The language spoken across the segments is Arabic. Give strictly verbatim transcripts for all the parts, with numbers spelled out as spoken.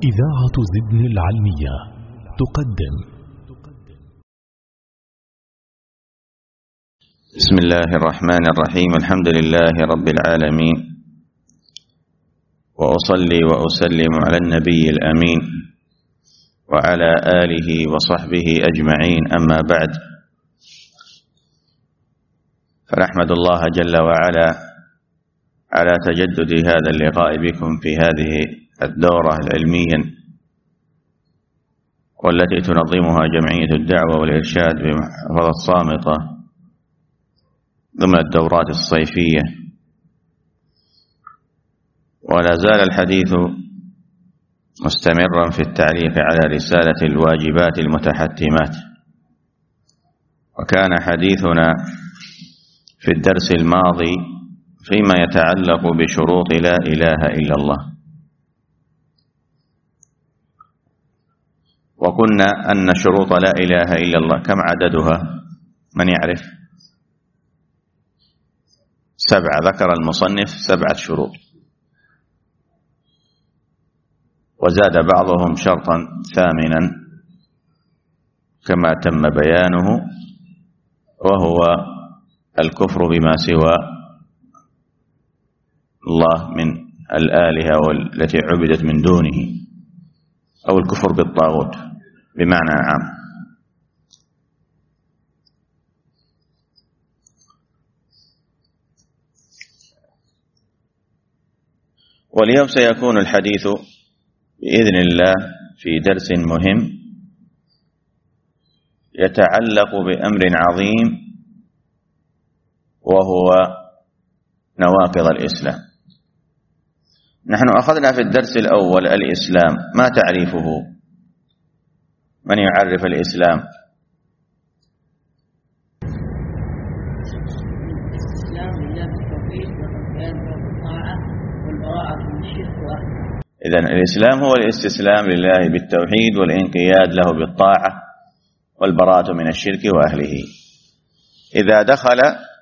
إذاعة زدن العلمية تقدم. بسم الله الرحمن الرحيم. الحمد لله رب العالمين، وأصلي وأسلم على النبي الأمين وعلى آله وصحبه أجمعين، أما بعد، فنحمد الله جل وعلا على تجدد هذا اللقاء بكم في هذه الدورة العلمية والتي تنظمها جمعية الدعوة والإرشاد بمحافظة صامتة ضمن الدورات الصيفية. ولا زال الحديث مستمرا في التعليق على رسالة الواجبات المتحتمات، وكان حديثنا في الدرس الماضي فيما يتعلق بشروط لا إله إلا الله، وقلنا أن شروط لا إله إلا الله كم عددها؟ من يعرف؟ سبعة. ذكر المصنف سبعة شروط، وزاد بعضهم شرطا ثامنا كما تم بيانه، وهو الكفر بما سوى الله من الآلهة والتي عبدت من دونه، أو الكفر بالطاغوت بمعنى عام. واليوم سيكون الحديث بإذن الله في درس مهم يتعلق بأمر عظيم، وهو نواقض الإسلام. نحن أخذنا في الدرس الأول الإسلام، ما تعريفه؟ من يعرف الإسلام؟ إذن الإسلام هو الاستسلام لله بالتوحيد والانقياد له بالطاعة والبراءة من الشرك وأهله. إذا دخل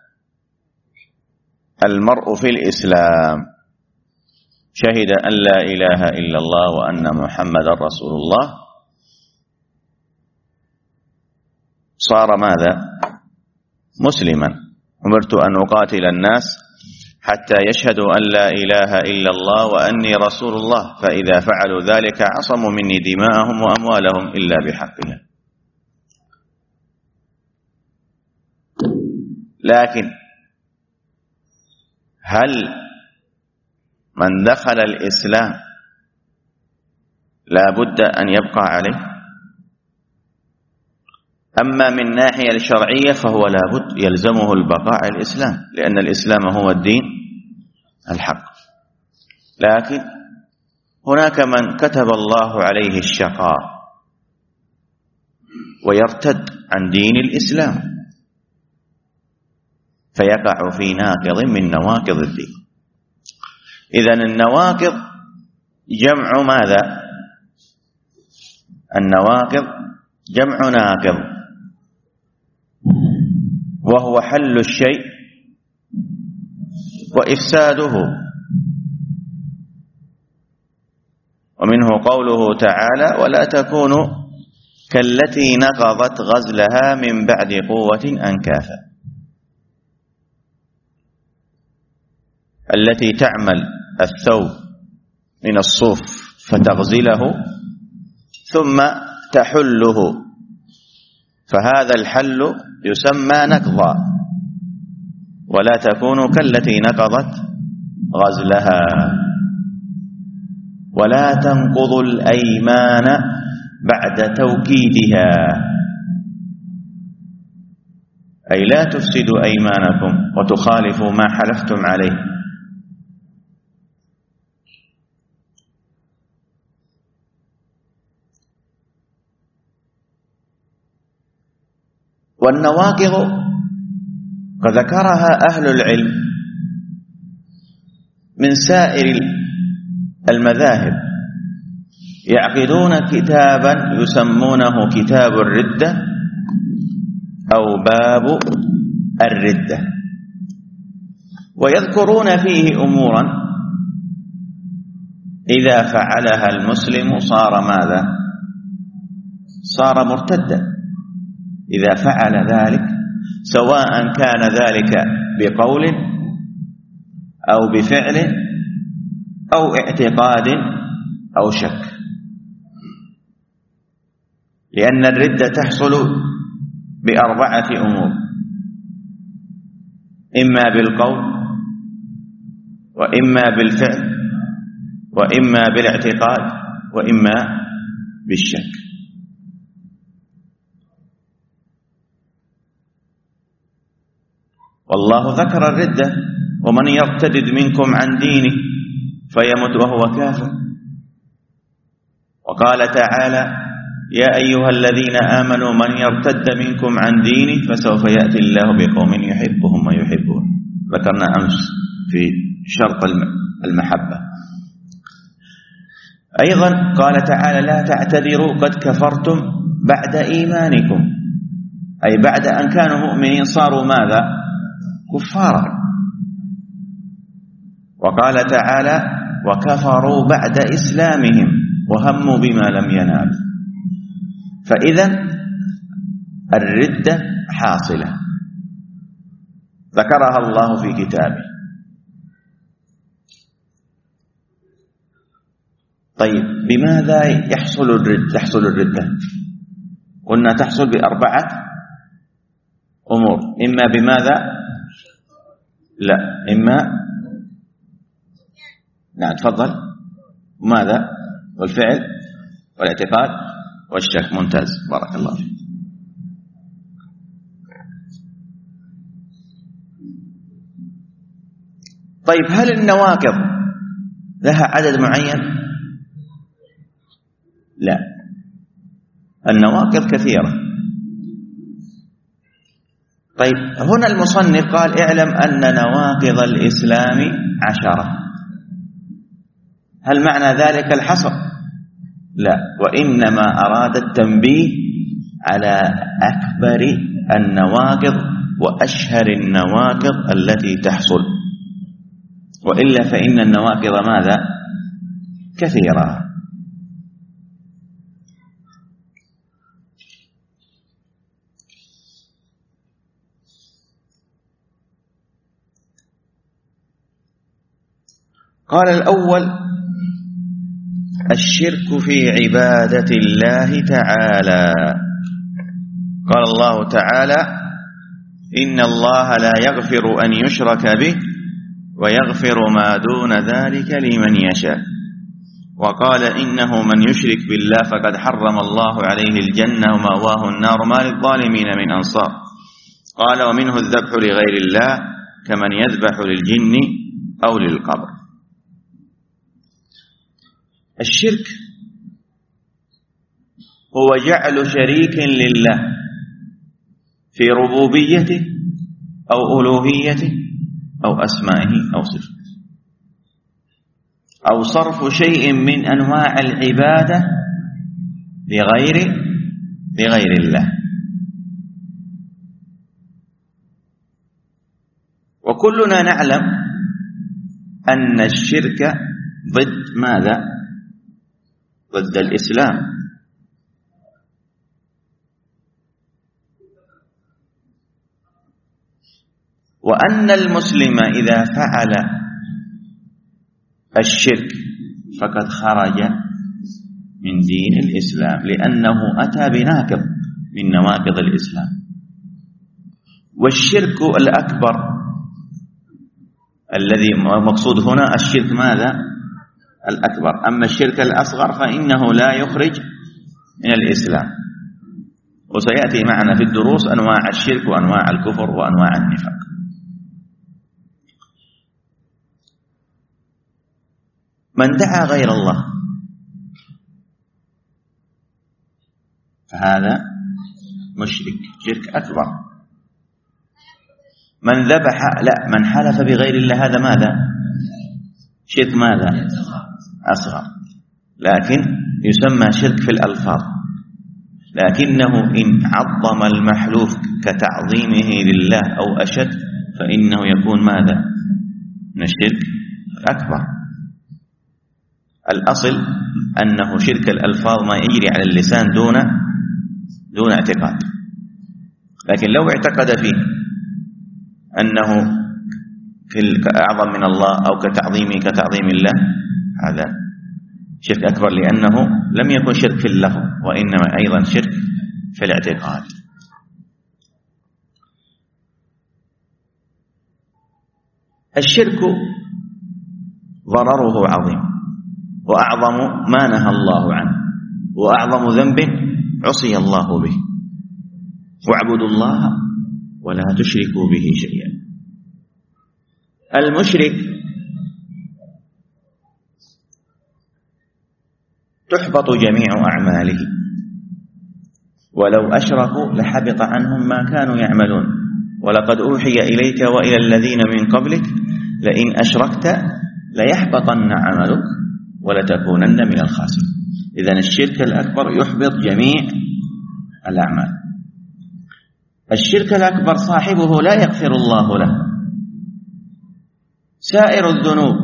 المرء في الإسلام شهد أن لا إله إلا الله وأن محمد رسول الله، صار ماذا؟ مسلما. أمرت أن أقاتل الناس حتى يشهدوا أن لا إله إلا الله وأني رسول الله، فإذا فعلوا ذلك عصموا مني دماءهم وأموالهم إلا بحقها. لكن هل من دخل الإسلام لا بد أن يبقى عليه؟ أما من ناحية الشرعية فهو لا بد يلزمه البقاء على الإسلام، لأن الإسلام هو الدين الحق. لكن هناك من كتب الله عليه الشقاء ويرتد عن دين الإسلام فيقع في ناقض من نواقض الدين. إذن النواقض جمع ماذا؟ النواقض جمع ناقض، وهو حل الشيء وإفساده. ومنه قوله تعالى: ولا تكونوا كالتي نقضت غزلها من بعد قوة أنكاثا، التي تعمل الثوب من الصوف فتغزله ثم تحله، فهذا الحل يسمى نقضا. ولا تكونوا كالتي نقضت غزلها. ولا تنقضوا الأيمان بعد توكيدها، أي لا تفسدوا أيمانكم وتخالفوا ما حلفتم عليه. والنواقض قد ذكرها أهل العلم من سائر المذاهب، يعقدون كتابا يسمونه كتاب الردة أو باب الردة، ويذكرون فيه أمورا إذا فعلها المسلم صار ماذا؟ صار مرتدا. إذا فعل ذلك سواء كان ذلك بقول أو بفعل أو اعتقاد أو شك، لأن الردة تحصل بأربعة أمور: إما بالقول، وإما بالفعل، وإما بالاعتقاد، وإما بالشك. والله ذكر الردة: ومن يرتد منكم عن دينه فيمت وهو كافر. وقال تعالى: يا أيها الذين آمنوا من يرتد منكم عن دينه فسوف يأتي الله بقوم يحبهم ويحبون. ذكرنا أمس في شرط المحبة. أيضا قال تعالى: لا تعتذروا قد كفرتم بعد إيمانكم، أي بعد أن كانوا مؤمنين صاروا ماذا؟ كفارا. وقال تعالى: وكفروا بعد إسلامهم وهموا بما لم ينالوا. فإذا الردة حاصلة ذكرها الله في كتابه. طيب، بماذا يحصل الردة؟ تحصل الردة قلنا تحصل بأربعة أمور: إما بماذا؟ لا، إما نعم تفضل ماذا؟ والفعل والاعتقاد والشك. ممتاز، بارك الله فيك. طيب، هل النواقض لها عدد معين؟ لا، النواقض كثيرة. طيب، هنا المصنف قال: اعلم أن نواقض الإسلام عشرة. هل معنى ذلك الحصر؟ لا، وإنما أراد التنبيه على أكبر النواقض وأشهر النواقض التي تحصل، وإلا فإن النواقض ماذا؟ كثيرة. قال: الأول الشرك في عبادة الله تعالى. قال الله تعالى: إن الله لا يغفر أن يشرك به ويغفر ما دون ذلك لمن يشاء. وقال: إنه من يشرك بالله فقد حرم الله عليه الجنة ومأواه النار ما للظالمين من أنصار. قال: ومنه الذبح لغير الله كمن يذبح للجن أو للقبر. الشرك هو جعل شريك لله في ربوبيته أو ألوهيته أو أسمائه أو صفاته، أو صرف شيء من أنواع العبادة لغير لغير الله. وكلنا نعلم أن الشرك ضد ماذا؟ ضد الإسلام. وأن المسلم إذا فعل الشرك فقد خرج من دين الإسلام، لأنه أتى بناقض من نواقض الإسلام. والشرك الأكبر الذي مقصود هنا الشرك ماذا؟ الأكبر. أما الشرك الأصغر فإنه لا يخرج من الإسلام. وسيأتي معنا في الدروس أنواع الشرك وأنواع الكفر وأنواع النفاق. من دعا غير الله فهذا مشرك، شرك أكبر. من ذبح لا من حلف بغير الله هذا ماذا؟ شرك ماذا؟ أصغر، لكن يسمى شرك في الألفاظ، لكنه إن عظم المحلوف كتعظيمه لله أو أشد فإنه يكون ماذا؟ من الشرك الأكبر. الأصل أنه شرك الألفاظ ما يجري على اللسان دون دون اعتقاد، لكن لو اعتقد فيه أنه في أعظم من الله أو كتعظيمه كتعظيم الله، هذا شرك أكبر، لأنه لم يكن شرك في اللفظ وإنما أيضا شرك في الاعتقاد. الشرك ضرره عظيم، وأعظم ما نهى الله عنه، وأعظم ذنب عصي الله به. واعبدوا الله ولا تشركوا به شيئا. المشرك تحبط جميع أعماله، ولو أشركوا لحبط عنهم ما كانوا يعملون. ولقد أوحي إليك وإلى الذين من قبلك لئن أشركت ليحبطن عملك ولتكونن من الخاسرين. إذن الشرك الأكبر يحبط جميع الأعمال. الشرك الأكبر صاحبه لا يغفر الله له. سائر الذنوب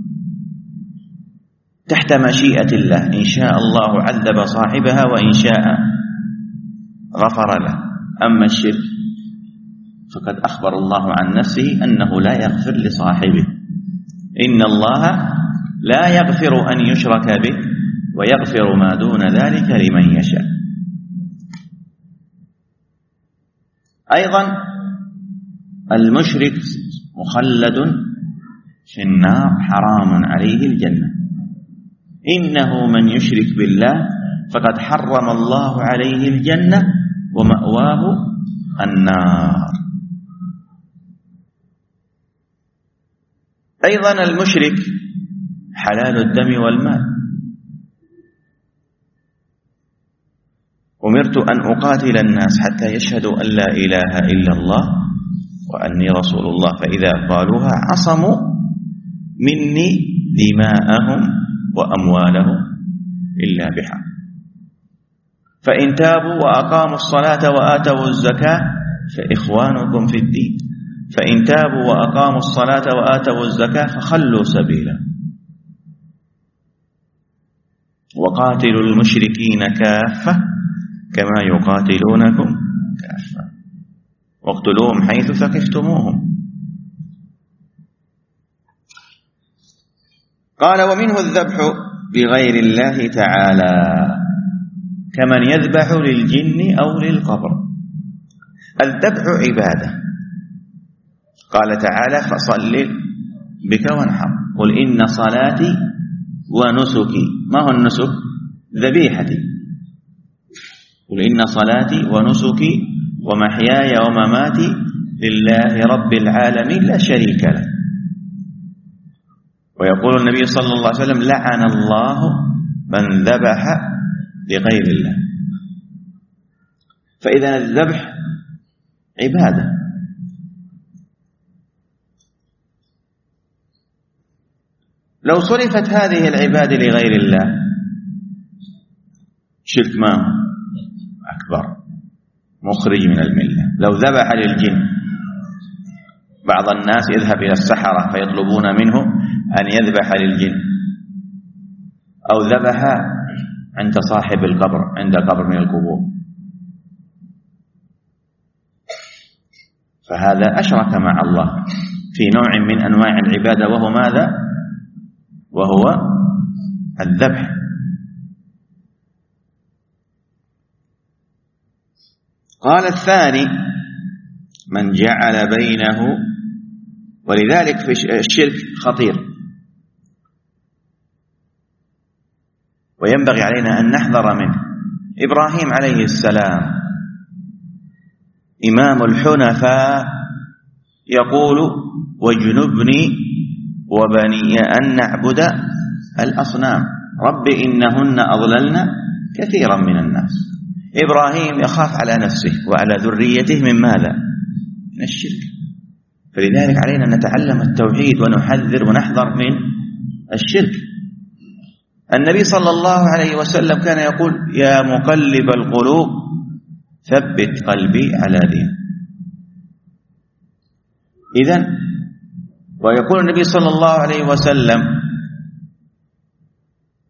تحت مشيئة الله، إن شاء الله عذب صاحبها وإن شاء غفر له. أما الشرك فقد أخبر الله عن نفسه أنه لا يغفر لصاحبه. إن الله لا يغفر أن يشرك به ويغفر ما دون ذلك لمن يشاء. أيضا المشرك مخلد في النار حرام عليه الجنة. إنه من يشرك بالله فقد حرم الله عليه الجنة ومأواه النار. أيضا المشرك حلال الدم والمال. أمرت أن أقاتل الناس حتى يشهدوا أن لا إله إلا الله وأني رسول الله، فإذا قالوها عصموا مني دماءهم وأموالهم إلا بحق. فإن تابوا وأقاموا الصلاة وآتوا الزكاة فإخوانكم في الدين، فإن تابوا وأقاموا الصلاة وآتوا الزكاة فخلوا سبيلا. وقاتلوا المشركين كافة كما يقاتلونكم كافة واقتلوهم حيث ثقفتموهم. قال ومنه الذبح لغير الله تعالى كمن يذبح للجن أو للقبر. الذبح عبادة، قال تعالى فصل بك وانحر، قل إن صلاتي ونسكي. ما هو النسك؟ ذبيحتي. قل إن صلاتي ونسكي ومحياي ومماتي لله رب العالمين لا شريك له. ويقول النبي صلى الله عليه وسلم لعن الله من ذبح لغير الله. فإذا الذبح عبادة. لو صرفت هذه العبادة لغير الله شرك ما أكبر مخرج من الملة. لو ذبح للجن، بعض الناس يذهب إلى السحرة فيطلبون منه أن يذبح للجن، أو ذبح عند صاحب القبر عند قبر من القبور، فهذا أشرك مع الله في نوع من أنواع العبادة، وهو ماذا؟ وهو الذبح. قال الثاني من جعل بينه، ولذلك في الشرك خطير، وينبغي علينا أن نحذر منه. إبراهيم عليه السلام إمام الحنفاء يقول واجنبني وبني أن نعبد الأصنام رب إنهن أضللن كثيرا من الناس. إبراهيم يخاف على نفسه وعلى ذريته من ماذا؟ من الشرك. فلذلك علينا أن نتعلم التوحيد ونحذر ونحذر من الشرك. النبي صلى الله عليه وسلم كان يقول يا مقلب القلوب ثبت قلبي على دين. إذن ويقول النبي صلى الله عليه وسلم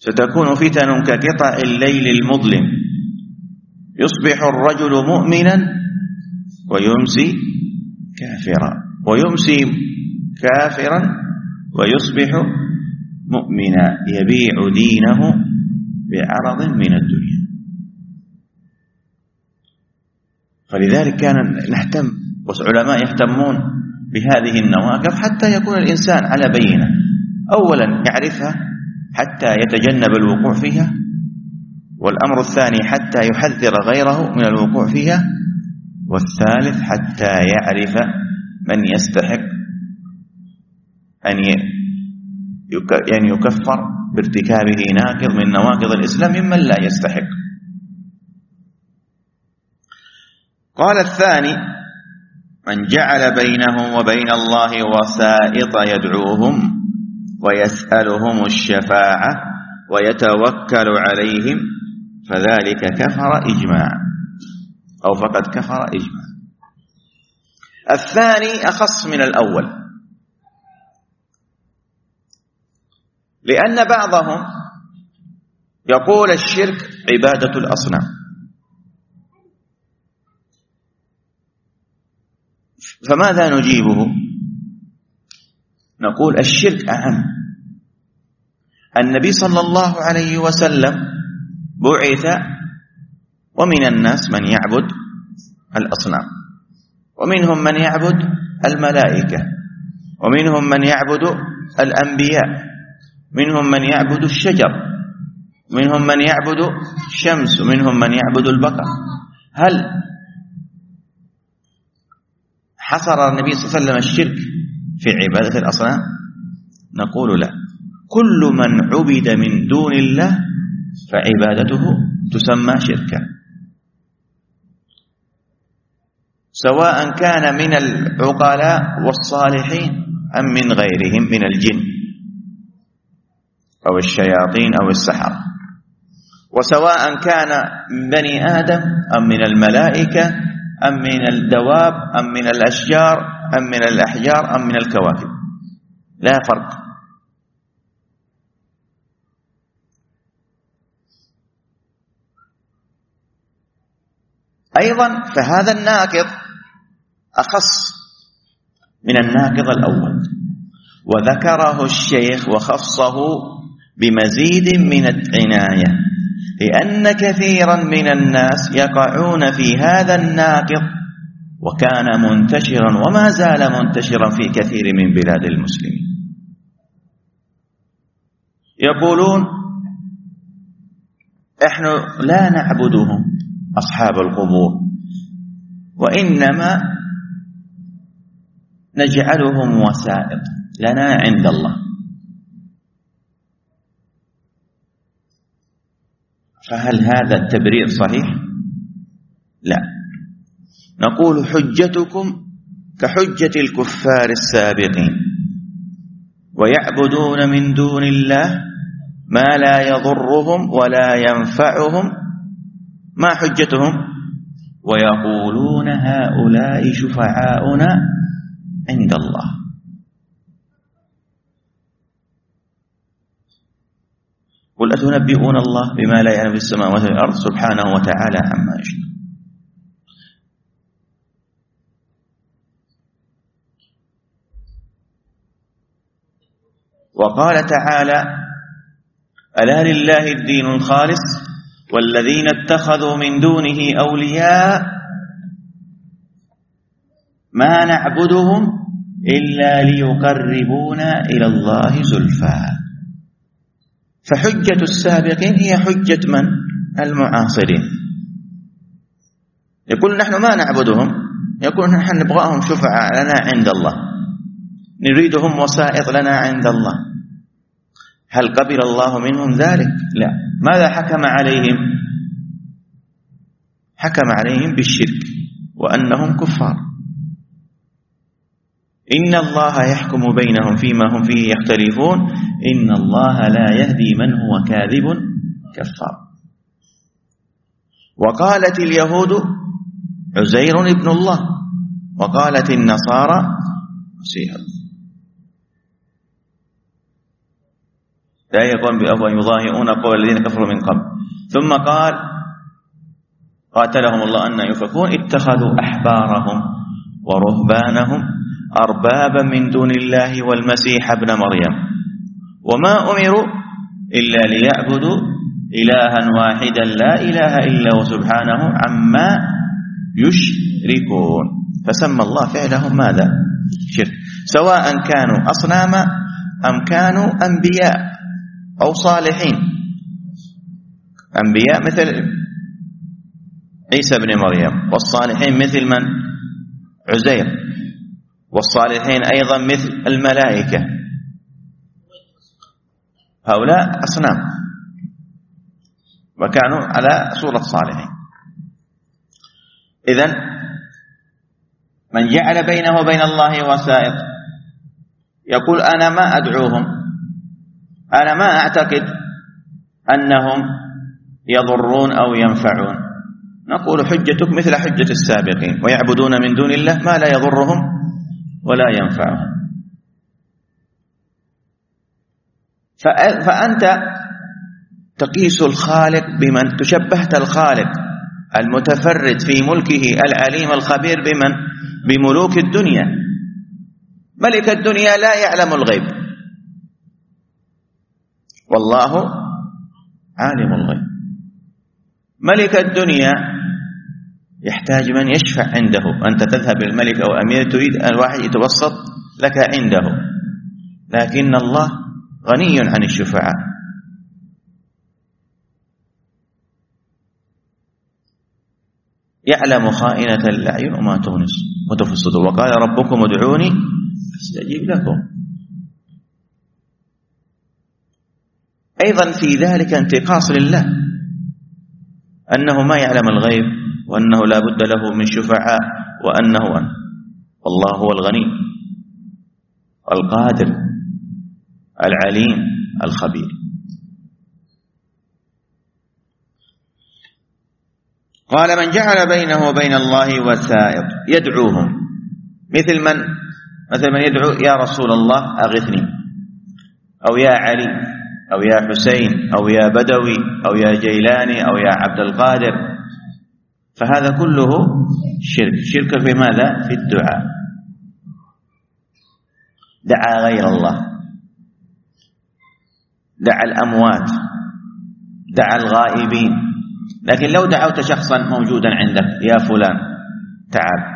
ستكون فتن كقطع الليل المظلم، يصبح الرجل مؤمنا ويمسي كافرا، ويمسي كافرا ويصبح مؤمنا، يبيع دينه بعرض من الدنيا. فلذلك كان نهتم، والعلماء يهتمون بهذه النواقض حتى يكون الإنسان على بينة، أولا يعرفها حتى يتجنب الوقوع فيها، والأمر الثاني حتى يحذر غيره من الوقوع فيها، والثالث حتى يعرف من يستحق أن يكفر بارتكابه ناقض من نواقض الإسلام ممن لا يستحق. قال الثاني: من جعل بينه وبين الله وسائط يدعوهم ويسألهم الشفاعة ويتوكل عليهم فذلك كفر إجماعا، أو فقد كفر إجماعا. الثاني أخص من الأول، لأن بعضهم يقول الشرك عبادة الأصنام، فماذا نجيبه؟ نقول الشرك أعم. النبي صلى الله عليه وسلم بعث ومن الناس من يعبد الأصنام، ومنهم من يعبد الملائكة، ومنهم من يعبد الأنبياء، منهم من يعبد الشجر، منهم من يعبد الشمس، ومنهم من يعبد البقر. هل حصر النبي صلى الله عليه وسلم الشرك في عبادة الأصنام؟ نقول لا، كل من عبد من دون الله فعبادته تسمى شركا، سواء كان من العقلاء والصالحين أم من غيرهم من الجن أو الشياطين أو السحرة، وسواء كان من بني آدم أم من الملائكة أم من الدواب أم من الأشجار أم من الأحجار أم من الكواكب، لا فرق. أيضا فهذا الناقض أخص من الناقض الأول، وذكره الشيخ وخصه بمزيد من العناية، لأن كثيرا من الناس يقعون في هذا الناقض، وكان منتشرا وما زال منتشرا في كثير من بلاد المسلمين. يقولون احنا لا نعبدهم أصحاب القبور، وإنما نجعلهم وسائط لنا عند الله. فهل هذا التبرير صحيح؟ لا. نقول حجتكم كحجة الكفار السابقين، ويعبدون من دون الله ما لا يضرهم ولا ينفعهم. ما حجتهم؟ ويقولون هؤلاء شفعاؤنا عند الله. قل أتنبئون الله بما لا يعلم في السماوات والأرض سبحانه وتعالى عما يشركون. وقال تعالى: ألا لله الدين الخالص والذين اتخذوا من دونه أولياء ما نعبدهم إلا ليقربونا إلى الله زلفى. فحجة السابقين هي حجة من؟ المعاصرين. يقول نحن ما نعبدهم، يقول نحن نبغاهم شفعاء لنا عند الله، نريدهم وسائط لنا عند الله. هل قبل الله منهم ذلك؟ لا. ماذا حكم عليهم؟ حكم عليهم بالشرك وأنهم كفار. إن الله يحكم بينهم فيما هم فيه يختلفون إن الله لا يهدي من هو كاذب كفار. وقالت اليهود عزير ابن الله، وقالت النصارى مسيح الله. لا يكون بأفواه يضاهئون قول الذين كفروا من قبل. ثم قال قاتلهم الله أن يفكون اتخذوا أحبارهم ورهبانهم أربابا من دون الله والمسيح ابن مريم وما أمروا إلا ليعبدوا إلها واحدا لا إله إلا هو سبحانه عما يشركون. فسمى الله فعلهم ماذا؟ شرك، سواء كانوا أصناما أم كانوا أنبياء أو صالحين. أنبياء مثل عيسى بن مريم، والصالحين مثل من؟ عزير، والصالحين أيضا مثل الملائكة. هؤلاء أصنام وكانوا على صورة صالحين. إذن من جعل بينه وبين الله وسائط يقول أنا ما أدعوهم، أنا ما أعتقد أنهم يضرون أو ينفعون، نقول حجتك مثل حجة السابقين، ويعبدون من دون الله ما لا يضرهم ولا ينفعهم. فأنت تقيس الخالق بمن؟ تشبهت الخالق المتفرد في ملكه العليم الخبير بمن؟ بملوك الدنيا. ملك الدنيا لا يعلم الغيب، والله عالم الغيب. ملك الدنيا يحتاج من يشفع عنده، أنت تذهب للملك أو أمير تريد أن الواحد يتوسط لك عنده، لكن الله غني عن الشفعاء. يعلم خائنة الأعين وما تخفي الصدور، وقال ربكم ادعوني استجيب لكم. أيضا في ذلك انتقاص لله، أنه ما يعلم الغيب، وأنه لا بد له من شفعاء، وأنه والله هو الغني القادر العليم الخبير. قال من جعل بينه وبين الله وسائط يدعوهم، مثل من؟ مثل من يدعو يا رسول الله أغثني، أو يا علي، أو يا حسين، أو يا بدوي، أو يا جيلاني، أو يا عبد القادر. فهذا كله شرك. شرك في ماذا؟ في الدعاء. دعا غير الله، دعا الأموات، دعا الغائبين. لكن لو دعوت شخصا موجودا عندك يا فلان تعال،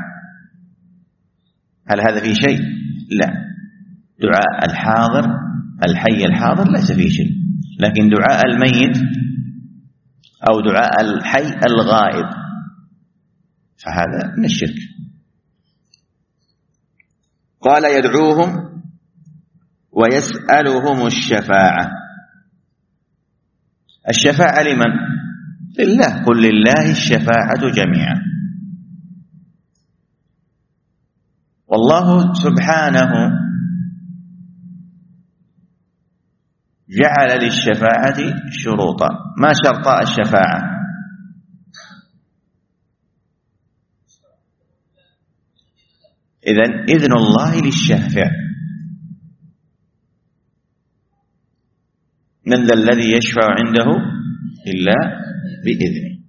هل هذا فيه شيء؟ لا. دعاء الحاضر الحي الحاضر ليس فيه شيء، لكن دعاء الميت أو دعاء الحي الغائب فهذا من الشرك. قال يدعوهم ويسألهم الشفاعة. الشفاعة لمن؟ لله. قل لله الشفاعة جميعا. والله سبحانه جعل للشفاعة شروطا. ما شرطاء الشفاعة؟ إذن إذن الله للشافع. من ذا الذي يشفع عنده إلا بإذنه.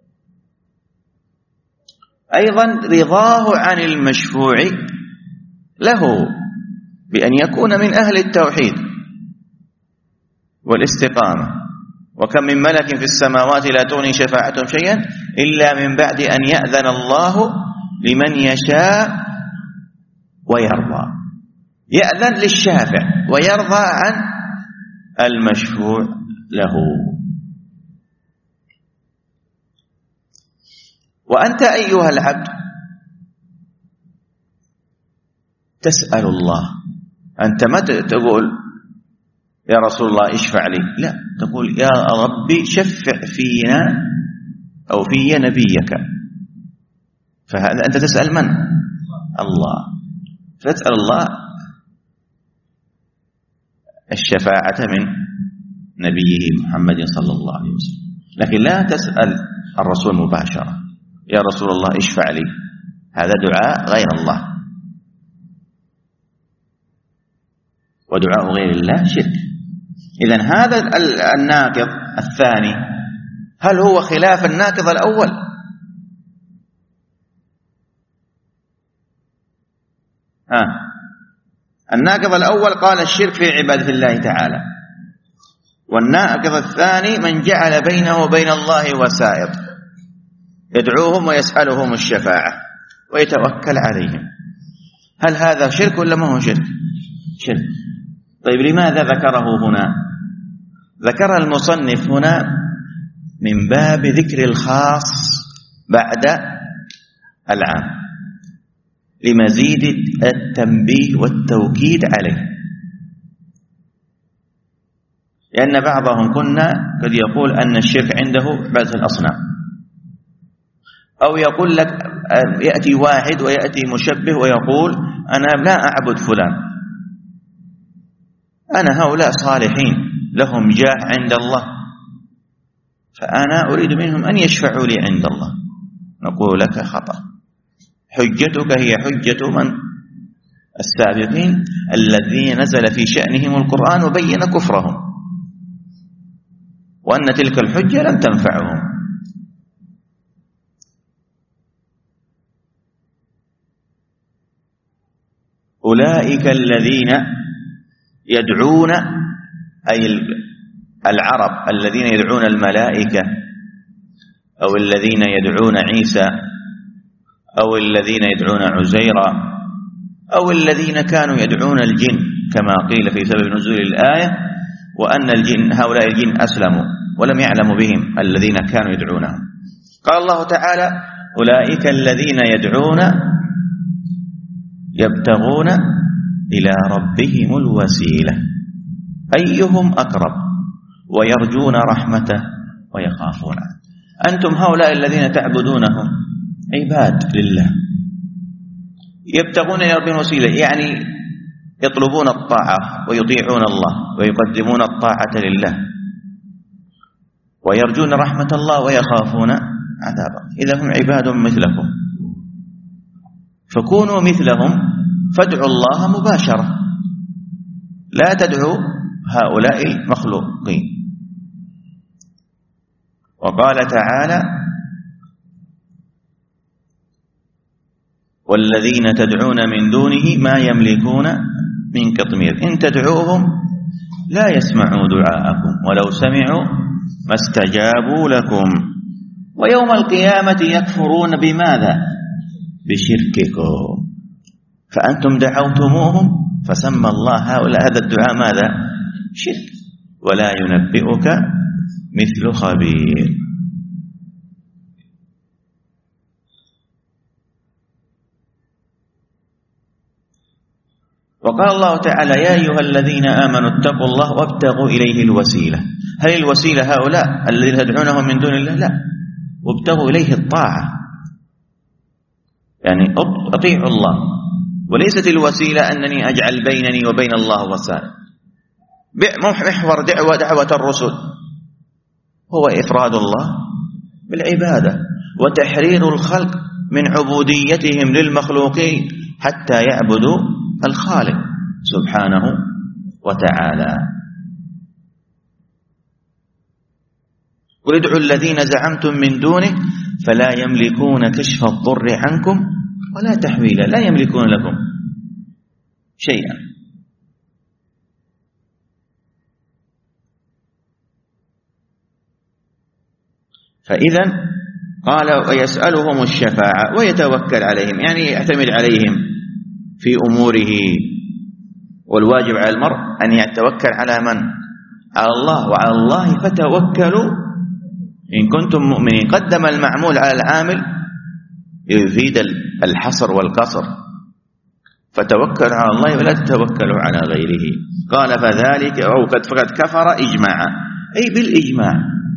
أيضا رضاه عن المشفوع له بأن يكون من أهل التوحيد والاستقامة. وكم من ملك في السماوات لا تغني شفاعتهم شيئا إلا من بعد أن يأذن الله لمن يشاء ويرضى. يأذن للشافع ويرضى عن المشفوع له. وأنت أيها العبد تسأل الله، أنت ما تقول يا رسول الله اشفع لي، لا، تقول يا ربي شفع فينا أو في نبيك. فهذا أنت تسأل من؟ الله. فتسأل الله الشفاعة من نبيه محمد صلى الله عليه وسلم، لكن لا تسأل الرسول مباشرة يا رسول الله اشفع لي. هذا دعاء غير الله، ودعاء غير الله شرك. إذن هذا الناقض الثاني هل هو خلاف الناقض الأول؟ آه. الناقض الأول قال الشرك في عبادة الله تعالى، والناقض الثاني من جعل بينه وبين الله وسائط يدعوهم ويسألهم الشفاعة ويتوكل عليهم. هل هذا شرك ولا ما هو شرك؟ شرك. طيب لماذا ذكره هنا؟ ذكر المصنف هنا من باب ذكر الخاص بعد العام لمزيد التنبيه والتوكيد عليه، لأن بعضهم كنا قد يقول أن الشرك عنده عبادة الأصنام، أو يقول لك يأتي واحد ويأتي مشبه ويقول أنا لا أعبد فلان، أنا هؤلاء صالحين لهم جاه عند الله فأنا أريد منهم أن يشفعوا لي عند الله. نقول لك خطأ، حجتك هي حجة من السابقين الذين نزل في شأنهم القرآن وبين كفرهم، وأن تلك الحجة لم تنفعهم. أولئك الذين يدعون أي العرب الذين يدعون الملائكة أو الذين يدعون عيسى أو الذين يدعون عزيرا أو الذين كانوا يدعون الجن كما قيل في سبب نزول الآية، وأن الجن هؤلاء الجن أسلموا ولم يعلموا بهم الذين كانوا يدعونهم. قال الله تعالى أولئك الذين يدعون يبتغون إلى ربهم الوسيلة أيهم أقرب ويرجون رحمته ويخافونه. أنتم هؤلاء الذين تعبدونهم عباد لله يبتغون إلى ربهم الوسيلة، يعني يطلبون الطاعة ويطيعون الله ويقدمون الطاعة لله ويرجون رحمة الله ويخافون عذابه. إذا هم عباد مثلكم فكونوا مثلهم فادعوا الله مباشرة، لا تدعوا هؤلاء المخلوقين. وقال تعالى والذين تدعون من دونه ما يملكون من قطمير إن تدعوهم لا يسمعوا دعاءكم ولو سمعوا ما استجابوا لكم ويوم القيامة يكفرون بماذا؟ بشرككم. فأنتم دعوتموهم فسمى الله هؤلاء هذا الدعاء ماذا؟ شرك. ولا ينبئك مثل خبير. وقال الله تعالى يا أيها الذين آمنوا اتقوا الله وابتغوا إليه الوسيلة. هل الوسيلة هؤلاء الذين تدعونهم من دون الله؟ لا، وابتغوا إليه الطاعة، يعني أطيعوا الله، وليست الوسيلة أنني أجعل بينني وبين الله وسائل. محور دعوة دعوة الرسل هو إفراد الله بالعبادة وتحرير الخلق من عبوديتهم للمخلوقين حتى يعبدوا الخالق سبحانه وتعالى. قل ادعوا الذين زعمتم من دونه فلا يملكون كشف الضر عنكم ولا تحويلا، لا يملكون لكم شيئا. فإذا قال ويسألهم الشفاعة ويتوكل عليهم، يعني يعتمد عليهم في أموره. والواجب على المرء أن يتوكل على من؟ على الله، وعلى الله فتوكلوا إن كنتم مؤمنين. قدم المعمول على العامل يفيد الحصر والقصر، فتوكلوا على الله ولا تتوكلوا على غيره. قال فذلك أو قد فقد كفر إجماعا، أي بالإجماع.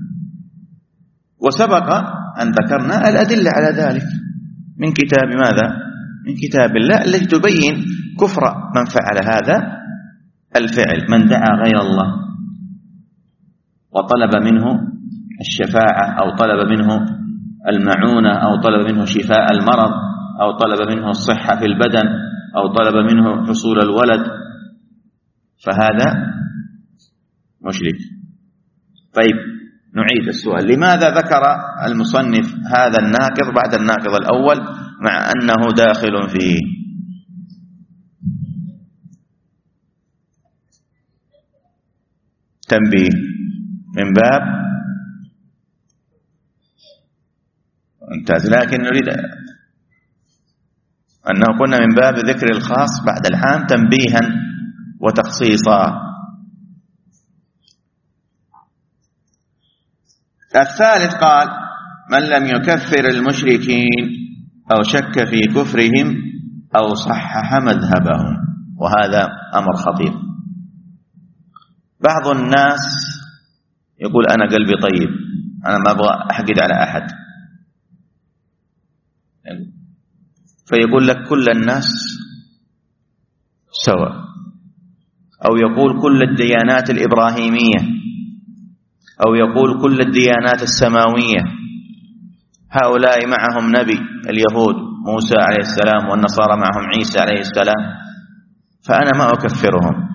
وسبق أن ذكرنا الأدلة على ذلك من كتاب ماذا؟ من كتاب الله التي تبين كفر من فعل هذا الفعل، من دعا غير الله وطلب منه الشفاعة أو طلب منه المعونة أو طلب منه شفاء المرض أو طلب منه الصحة في البدن أو طلب منه حصول الولد، فهذا مشرك. طيب نعيد السؤال، لماذا ذكر المصنف هذا الناقض بعد الناقض الأول مع أنه داخل فيه؟ تنبيه من باب ممتاز، لكن نريد أنه كنا من باب ذكر الخاص بعد العام تنبيها وتخصيصا. الثالث قال: من لم يكفر المشركين أو شك في كفرهم أو صحح مذهبهم، وهذا أمر خطير. بعض الناس يقول أنا قلبي طيب، أنا ما أبغى أحقد على أحد، فيقول لك كل الناس سواء، أو يقول كل الديانات الإبراهيمية، أو يقول كل الديانات السماوية، هؤلاء معهم نبي، اليهود موسى عليه السلام، والنصارى معهم عيسى عليه السلام، فأنا ما أكفرهم.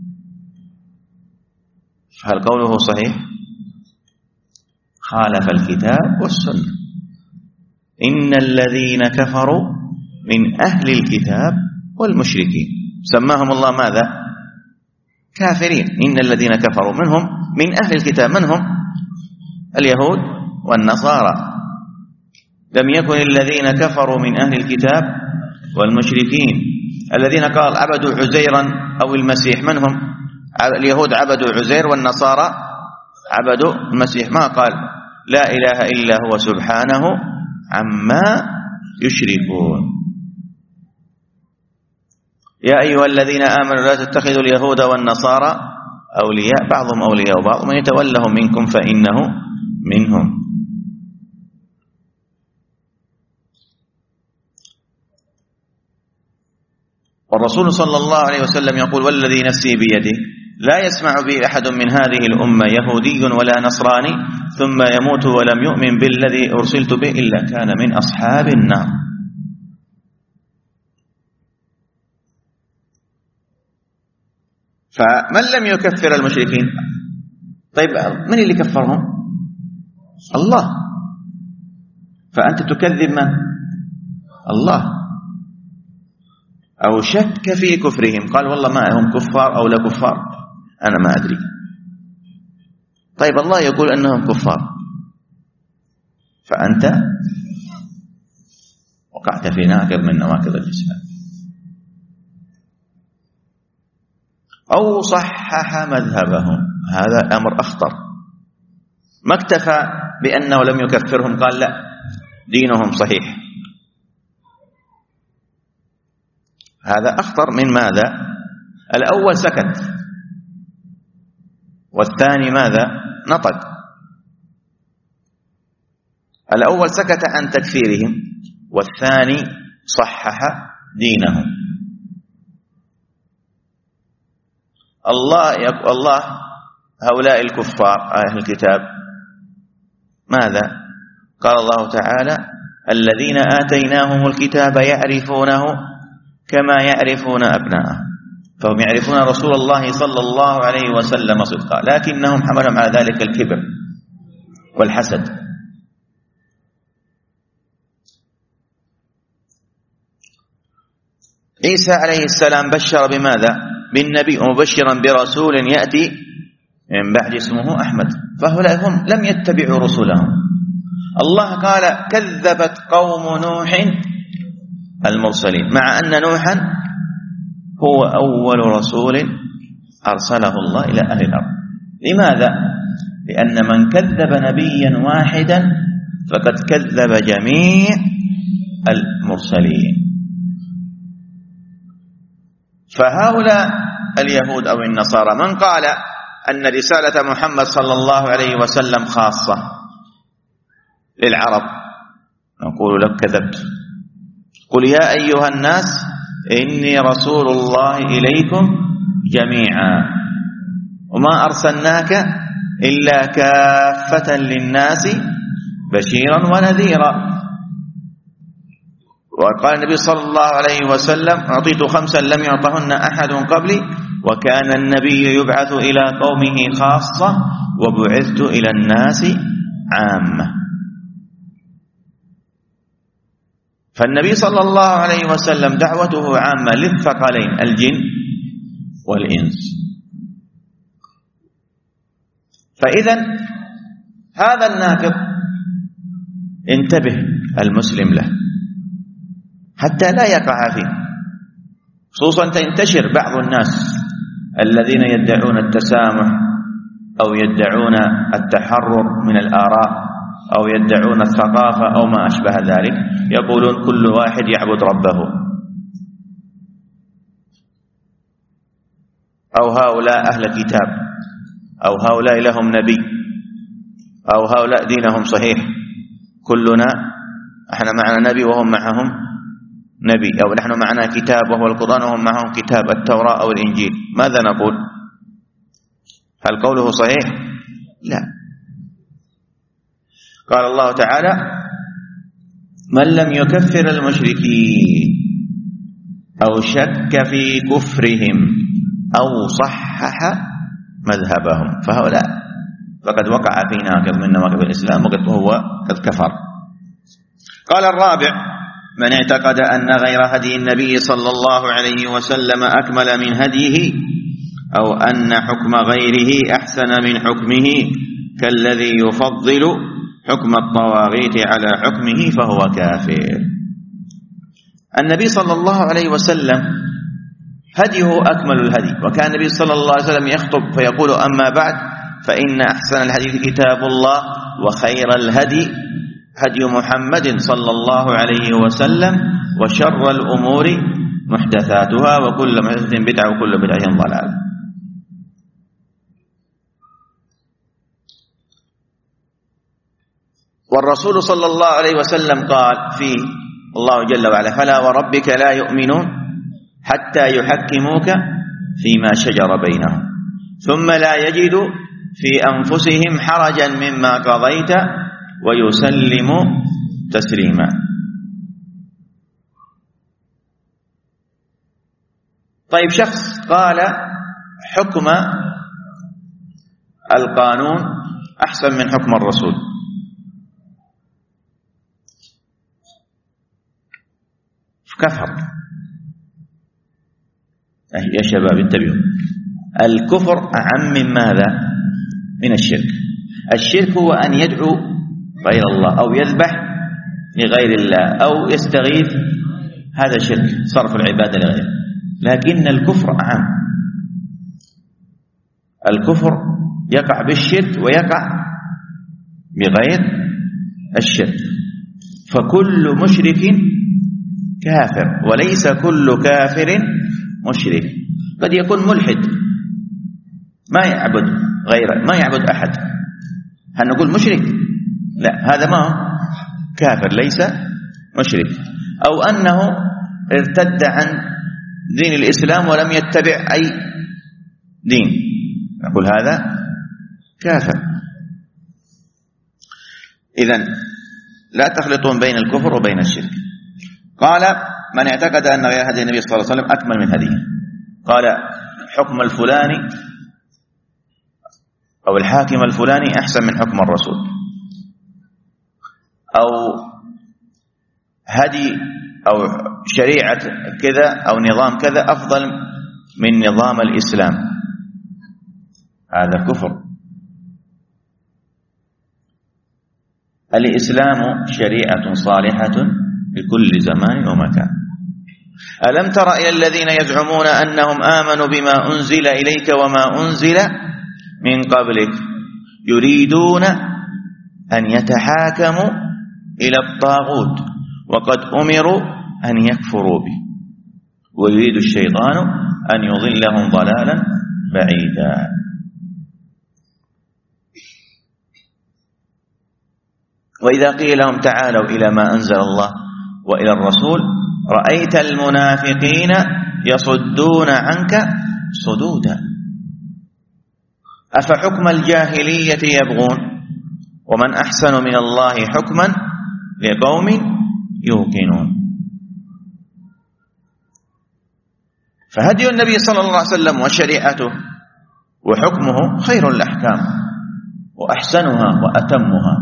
فهل قوله صحيح؟ خالف الكتاب والسنة. إن الذين كفروا من أهل الكتاب والمشركين سماهم الله ماذا؟ كافرين. إن الذين كفروا منهم من أهل الكتاب، من هم؟ اليهود والنصارى. لم يكن الذين كفروا من أهل الكتاب والمشركين. الذين قال عبدوا عزيرا أو المسيح، من هم؟ اليهود عبدوا عزير والنصارى عبدوا المسيح. ما قال لا إله إلا هو سبحانه عما يشركون. يا أيها الذين آمنوا لا تتخذوا اليهود والنصارى أولياء بعضهم أولياء بعض ومن يتولهم منكم فإنه منهم. والرسول صلى الله عليه وسلم يقول: والذي نفسي بيده لا يسمع بي أحد من هذه الأمة يهودي ولا نصراني ثم يموت ولم يؤمن بالذي أرسلت به إلا كان من أصحاب النار. فمن لم يكفر المشركين، طيب من اللي كفرهم؟ الله. فأنت تكذب من؟ الله. أو شك في كفرهم، قال والله ما هم كفار أو لا كفار، أنا ما أدري. طيب الله يقول أنهم كفار، فأنت وقعت في ناقض من نواقض الإسلام. أو صحح مذهبهم، هذا أمر أخطر. ما اكتفى بأنه لم يكفرهم، قال لا دينهم صحيح. هذا أخطر من ماذا؟ الأول سكت، والثاني ماذا؟ نطق. الأول سكت عن تكفيرهم، والثاني صحح دينهم. الله يقول الله هؤلاء الكفار أهل الكتاب ماذا؟ قال الله تعالى: الذين آتيناهم الكتاب يعرفونه كما يعرفون أبناءهم. فهم يعرفون رسول الله صلى الله عليه وسلم صدقا، لكنهم حملهم على ذلك الكبر والحسد. عيسى عليه السلام بشر بماذا؟ بالنبي، ومبشرا برسول يأتي من بعد اسمه أحمد. فهؤلاء هم لم يتبعوا رسلهم. الله قال: كذبت قوم نوح المرسلين، مع أن نوحا هو أول رسول أرسله الله إلى أهل الأرض. لماذا؟ لأن من كذب نبيا واحدا فقد كذب جميع المرسلين. فهؤلاء اليهود أو النصارى من قال أن رسالة محمد صلى الله عليه وسلم خاصة للعرب، نقول لك كذبت. قل يا أيها الناس إني رسول الله إليكم جميعا وما أرسلناك إلا كافة للناس بشيرا ونذيرا. وقال النبي صلى الله عليه وسلم: أعطيت خمسا لم يعطهن أحد قبلي وكان النبي يبعث إلى قومه خاصة وبعثت إلى الناس عامة. فالنبي صلى الله عليه وسلم دعوته عامة للثقلين الجن والإنس. فإذا هذا الناقض انتبه المسلم له حتى لا يقع فيه، خصوصا تنتشر بعض الناس الذين يدعون التسامح أو يدعون التحرر من الآراء أو يدعون الثقافة أو ما أشبه ذلك، يقولون كل واحد يعبد ربه، أو هؤلاء أهل كتاب، أو هؤلاء لهم نبي، أو هؤلاء دينهم صحيح، كلنا احنا معنا نبي وهم معهم نبي، أو نحن معنا كتاب وهو القرآن وهم معهم كتاب التوراة أو الإنجيل. ماذا نقول؟ هل قوله صحيح؟ لا. قال الله تعالى: من لم يكفر المشركين أو شك في كفرهم أو صحح مذهبهم فهؤلاء فقد وقع في ناقض من نواقض الإسلام وقد هو قد كفر. قال الرابع: من اعتقد أن غير هدي النبي صلى الله عليه وسلم أكمل من هديه أو أن حكم غيره أحسن من حكمه كالذي يفضل حكم الطواغيت على حكمه فهو كافر. النبي صلى الله عليه وسلم هديه أكمل الهدي، وكان النبي صلى الله عليه وسلم يخطب فيقول: أما بعد فإن أحسن الحديث كتاب الله وخير الهدي هدي محمد صلى الله عليه وسلم وشر الأمور محدثاتها وكل محدثة بدعة وكل بدعة ضلالة. والرسول صلى الله عليه وسلم قال فيه الله جل وعلا: فلا وربك لا يؤمنون حتى يحكموك فيما شجر بينهم ثم لا يجدوا في أنفسهم حرجا مما قضيت ويسلموا تسليما. طيب، شخص قال حكم القانون أحسن من حكم الرسول، كفر. يا شباب انتبهوا، الكفر أعم من ماذا؟ من الشرك. الشرك هو أن يدعو غير الله أو يذبح لغير الله أو يستغيث، هذا شرك، صرف العبادة لغيره. لكن الكفر أعم، الكفر يقع بالشرك ويقع بغير الشرك، فكل مشرك كافر وليس كل كافر مشرك. قد يكون ملحد ما يعبد غير ما يعبد أحد، هل نقول مشرك؟ لا، هذا ما هو كافر، ليس مشرك. أو أنه ارتد عن دين الإسلام ولم يتبع أي دين، نقول هذا كافر. إذن لا تخلطون بين الكفر وبين الشرك. قال: من اعتقد أن غير هدي النبي صلى الله عليه وسلم أكمل من هديه. قال: حكم الفلاني أو الحاكم الفلاني أحسن من حكم الرسول، أو هدي أو شريعة كذا أو نظام كذا أفضل من نظام الإسلام، هذا كفر. الإسلام شريعة صالحة بكل زمان ومكان. ألم تر إلى الذين يزعمون أنهم آمنوا بما أنزل إليك وما أنزل من قبلك يريدون أن يتحاكموا إلى الطاغوت وقد أمروا أن يكفروا به ويريد الشيطان أن يضلهم ضلالا بعيدا. وإذا قيل لهم تعالوا إلى ما أنزل الله وإلى الرسول رأيت المنافقين يصدون عنك صدودا أفحكم الجاهلية يبغون ومن أحسن من الله حكما لقوم يوقنون. فهدي النبي صلى الله عليه وسلم وشريعته وحكمه خير الأحكام وأحسنها وأتمها.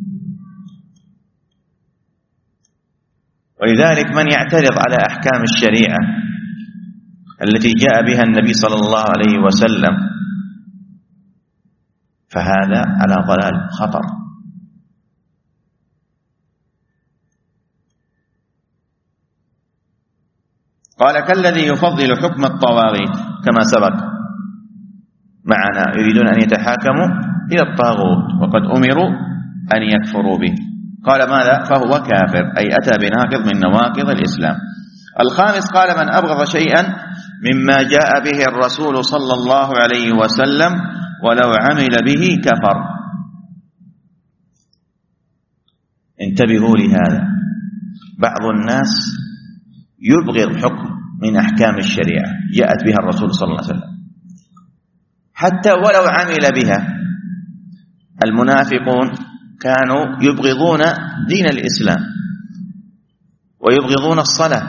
ولذلك من يعترض على أحكام الشريعة التي جاء بها النبي صلى الله عليه وسلم فهذا على ضلال خطر. قال كالذي يفضل حكم الطواغيت كما سبق معنا، يريدون أن يتحاكموا إلى الطاغوت وقد أمروا أن يكفروا به. قال ماذا؟ فهو كافر، أي أتى بناقض من نواقض الإسلام. الخامس قال من أبغض شيئا مما جاء به الرسول صلى الله عليه وسلم ولو عمل به كفر. انتبهوا لهذا، بعض الناس يبغض حكم من أحكام الشريعة جاءت بها الرسول صلى الله عليه وسلم حتى ولو عمل بها. المنافقون كانوا يبغضون دين الإسلام ويبغضون الصلاة،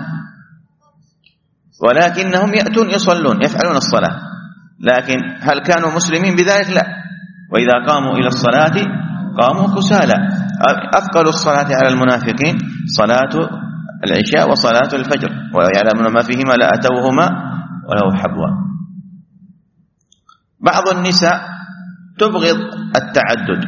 ولكنهم يأتون يصلون يفعلون الصلاة، لكن هل كانوا مسلمين بذلك؟ لا. وإذا قاموا إلى الصلاة قاموا كسالى. أثقل الصلاة على المنافقين صلاة العشاء وصلاة الفجر، ويعلمون ما فيهما لأتوهما ولو حبوا. بعض النساء تبغض التعدد،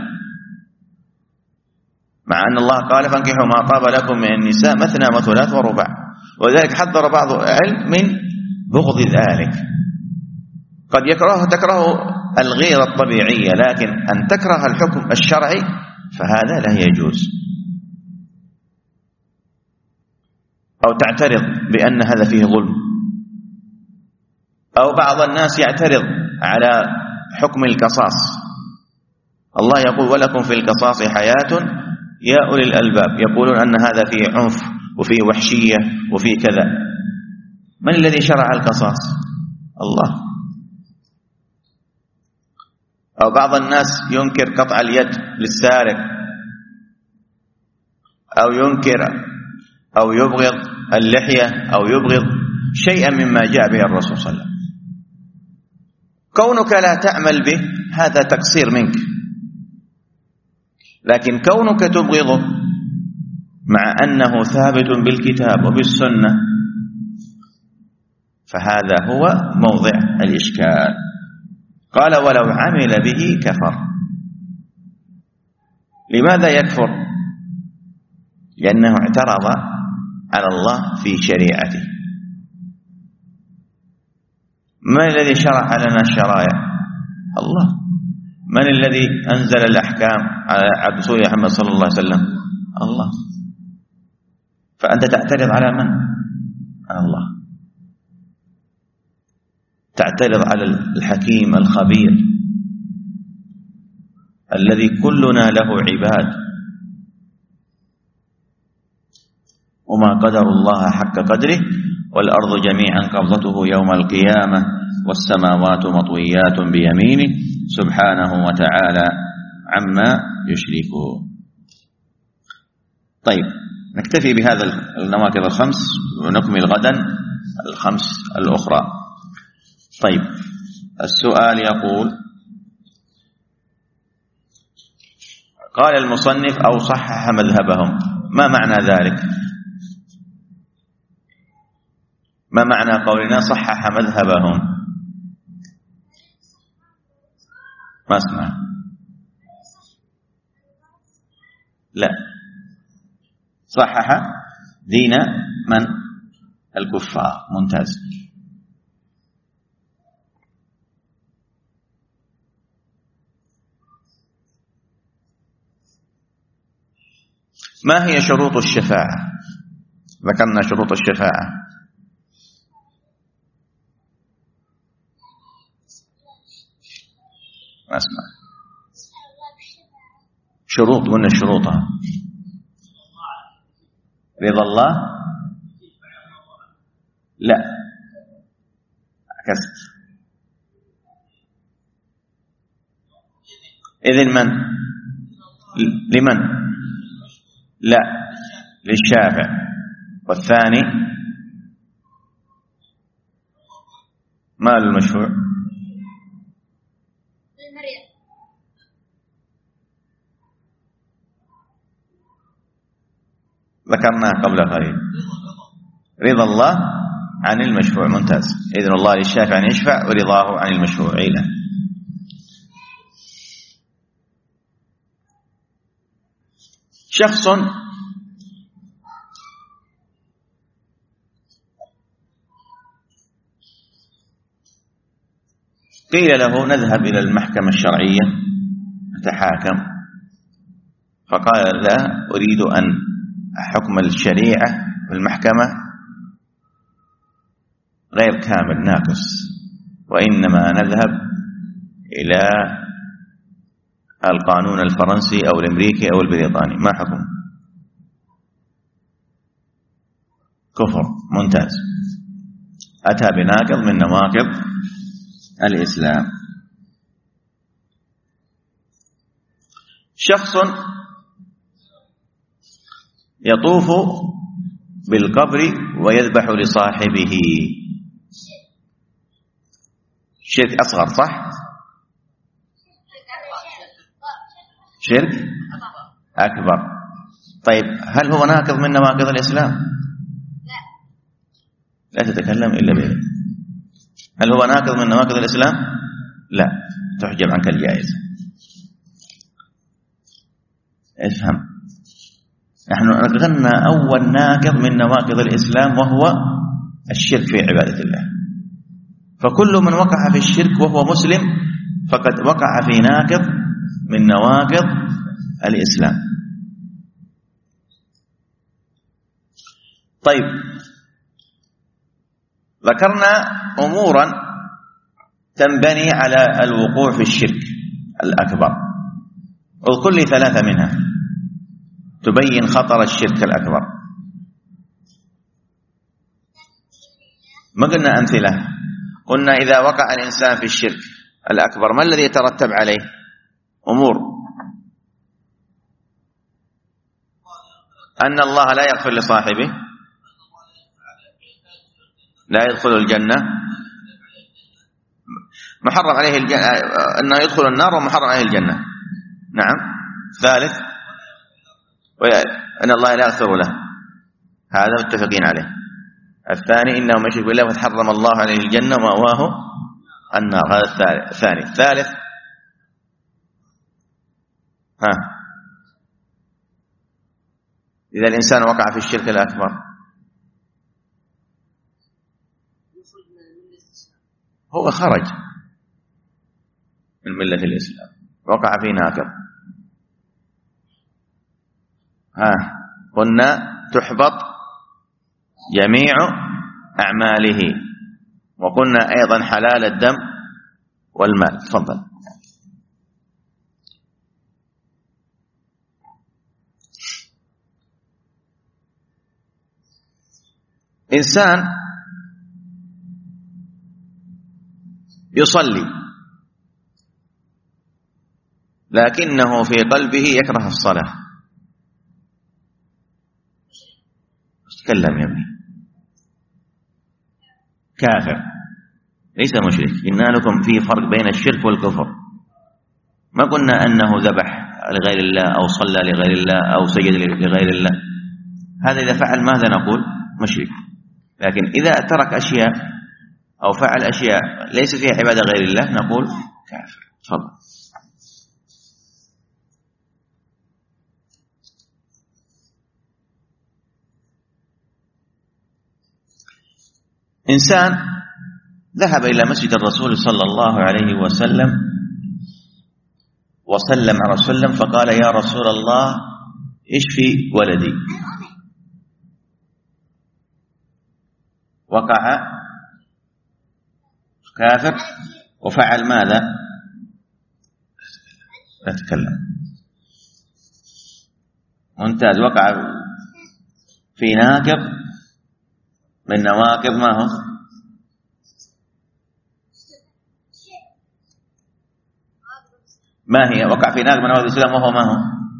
مع أن الله قال فانكحوا ما طاب لكم من النساء مثنى وثلاث ورباع، وذلك حذر بعض العلم من بغض ذلك. قد يكره تكره الغيرة الطبيعية، لكن أن تكره الحكم الشرعي فهذا لا يجوز، أو تعترض بأن هذا فيه ظلم. أو بعض الناس يعترض على حكم القصاص. الله يقول ولكم في القصاص حياة يا أولي الألباب، يقولون أن هذا فيه عنف وفيه وحشية وفيه كذا. من الذي شرع القصاص؟ الله. أو بعض الناس ينكر قطع اليد للسارق، أو ينكر أو يبغض اللحية أو يبغض شيئا مما جاء به الرسول صلى الله عليه وسلم. كونك لا تعمل به هذا تقصير منك، لكن كونك تبغضه مع أنه ثابت بالكتاب وبالسنة فهذا هو موضع الإشكال. قال ولو عمل به كفر. لماذا يكفر؟ لأنه اعترض على الله في شريعته. من الذي شرع لنا الشرائع؟ الله. من الذي أنزل الأحكام على عبد رسول محمد صلى الله عليه وسلم؟ الله. فأنت تعترض على من؟ على الله. تعترض على الحكيم الخبير الذي كلنا له عباد، وما قدر الله حق قدره والأرض جميعا قبضته يوم القيامة والسماوات مطويات بيمينه سبحانه وتعالى عما يشركون. طيب نكتفي بهذا النواقض الخمس ونكمل غدا الخمس الأخرى. طيب السؤال يقول قال المصنف أو صحح مذهبهم، ما معنى ذلك؟ ما معنى قولنا صحح مذهبهم؟ ما اسمع. لا، صحح دين من؟ الكفار. ممتاز. ما هي شروط الشفاعة؟ ذكرنا شروط الشفاعة. ما اسمع. شروط، قلنا شروطها. رضا الله؟ لا، عكست. إذن من؟ لمن؟ لا، للشافع. والثاني ما المشروع؟ ذكرناه قبل قليل، رضا الله عن المشروع. ممتاز. إذن الله للشافع أن يشفع ورضاه عن المشروع له. شخص قيل له نذهب إلى المحكمة الشرعية نتحاكم، فقال لا أريد أن حكم الشريعة في المحكمة غير كامل ناقص، وإنما نذهب إلى القانون الفرنسي أو الأمريكي أو البريطاني. ما حكم؟ كفر. ممتاز. أتى بناقض من نواقض الإسلام. شخص يطوف بالقبر ويذبح لصاحبه، شرك أصغر صح؟ شرك أكبر. طيب هل هو ناقض من نواقض الإسلام؟ لا تتكلم إلا به. هل هو ناقض من نواقض الإسلام؟ لا، تحجب عنك الجائزة. افهم، نحن ذكرنا أول ناقض من نواقض الإسلام وهو الشرك في عبادة الله، فكل من وقع في الشرك وهو مسلم فقد وقع في ناقض من نواقض الإسلام. طيب ذكرنا أمورا تنبني على الوقوع في الشرك الأكبر، اذكر لي ثلاثة منها تبين خطر الشرك الأكبر. ما قلنا أمثلة، قلنا إذا وقع الإنسان في الشرك الأكبر ما الذي يترتب عليه؟ أمور: أن الله لا يغفر لصاحبه، لا يدخل الجنة، محرم عليه الجنة، أنه يدخل النار ومحرم عليه الجنة. نعم. ثالث: أن الله لا يغفر له، هذا متفقين عليه. الثاني: إنه من يشرك بالله فتحرم الله عليه الجنة ومأواه النار، هذا الثاني. الثالث: ها إذا الإنسان وقع في الشرك الأكبر هو خرج من ملة الإسلام، وقع في ناقض. ها قلنا تحبط جميع أعماله، وقلنا أيضا حلال الدم والمال. تفضل. إنسان يصلي لكنه في قلبه يكره الصلاة، تكلم يا ابني. كافر ليس مشرك. قلنا لكم في فرق بين الشرك والكفر. ما قلنا أنه ذبح لغير الله أو صلى لغير الله أو سجد لغير الله، هذا إذا فعل ماذا نقول؟ مشرك. لكن إذا ترك أشياء أو فعل أشياء ليس فيها عبادة غير الله نقول كافر. تفضل. إنسان ذهب إلى مسجد الرسول صلى الله عليه وسلم وسلم على رسول الله فقال: يا رسول الله اشفي ولدي. وقع كافر وفعل ماذا؟ لا تتكلم. ممتاز. وقع في ناقض من نواقض ما هو؟ ما هي؟ وقع في ناقض من نواقض الإسلام وهو ما هو؟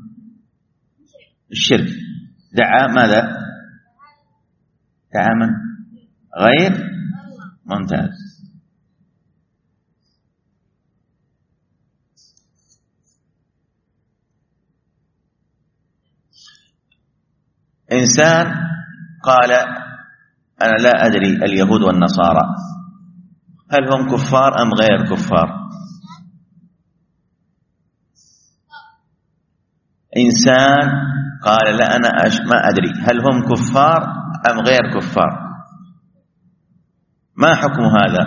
الشرك. دعا ماذا؟ دعا من؟ غير. ممتاز. إنسان قال أنا لا أدري اليهود والنصارى هل هم كفار أم غير كفار؟ إنسان قال لا أنا ما أدري هل هم كفار أم غير كفار، ما حكم هذا؟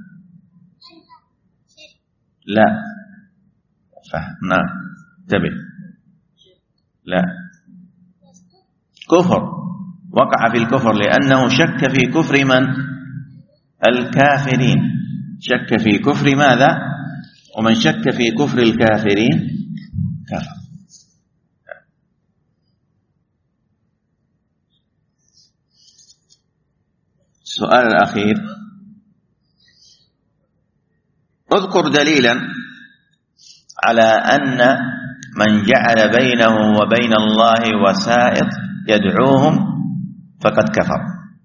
لا فهم نعم انتبه، لا كفر، وقع في الكفر لأنه شك في كفر من؟ الكافرين، شك في كفر ماذا؟ ومن شك في كفر الكافرين كفر. السؤال الأخير، اذكر دليلا على أن من جعل بينه وبين الله وسائط يدعوهم فقد كفر.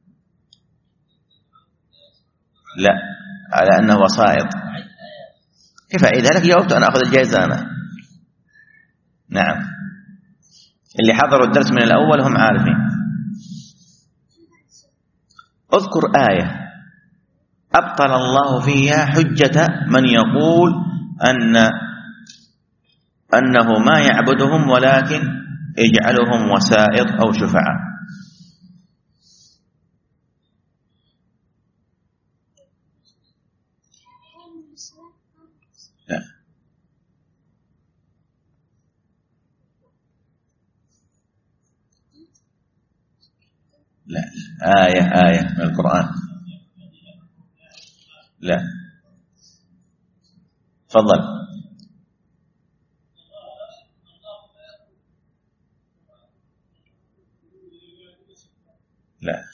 لا، على أنه وسائط. كيف أعيدها لك؟ جاوبت أنا، أخذ الجائزة أنا. نعم، اللي حضروا الدرس من الأول هم عارفين. اذكر آية أبطل الله فيها حجة من يقول أن أنه ما يعبدهم ولكن يجعلهم وسائط أو شفعاء. لا. لا، آية آية من القرآن. لا، تفضل. لا،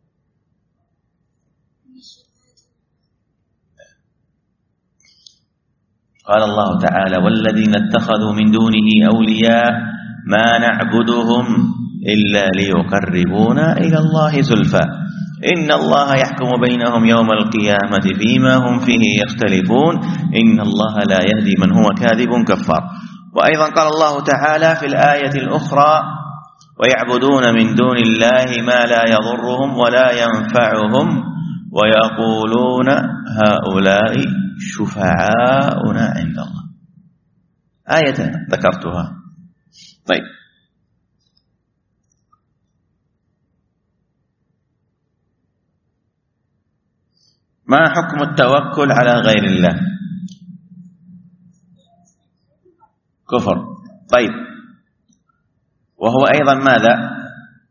قال الله تعالى والذين اتخذوا من دونه أولياء ما نعبدهم إلا ليقربونا إلى الله زلفى إن الله يحكم بينهم يوم القيامة فيما هم فيه يختلفون إن الله لا يهدي من هو كاذب كفار. وأيضا قال الله تعالى في الآية الأخرى ويعبدون من دون الله ما لا يضرهم ولا ينفعهم ويقولون هؤلاء شفعاؤنا عند الله. آية ذكرتها. طيب، ما حكم التوكل على غير الله؟ كفر. طيب، وهو أيضا ماذا؟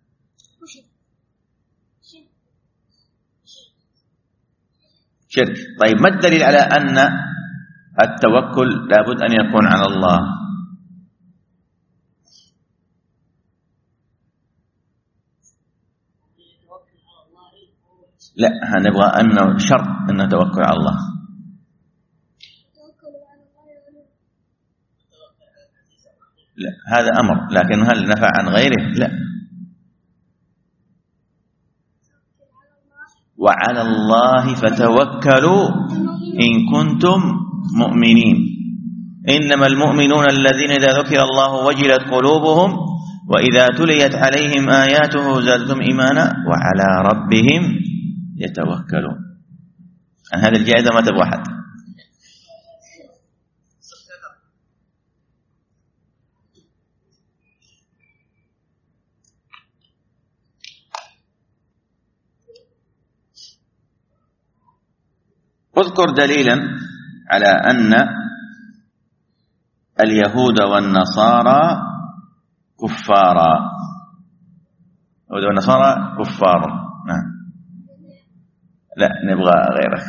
شرك. طيب، ما الدليل على أن التوكل لابد أن يكون على الله؟ لا، هنبغى أنه شرط أن نتوكل على الله. لا، هذا أمر، لكن هل نفع عن غيره؟ لا. وعلى الله فتوكلوا إن كنتم مؤمنين إنما المؤمنون الذين إذا ذكر الله وجلت قلوبهم وإذا تليت عليهم آياته زادتهم إيمانا وعلى ربهم يتوكلون. عن هذه الجائزة ما تبغى أحد. اذكر دليلا على أن اليهود والنصارى كفارا. اليهود والنصارى كفار. نعم. لا، نبغى غيره.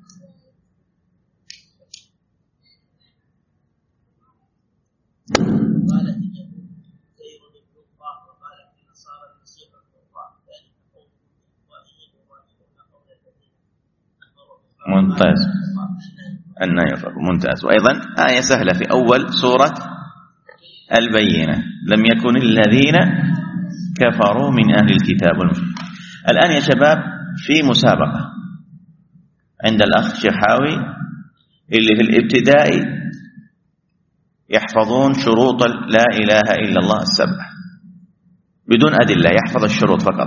ممتاز. أن يفرق. ممتاز. وأيضا آية سهلة في أول سورة البينة لم يكن الذين كفروا من أهل الكتاب. الآن يا شباب في مسابقة عند الأخ شحاوي اللي في الابتدائي يحفظون شروط لا إله إلا الله السبعة. بدون أدلة، يحفظ الشروط فقط.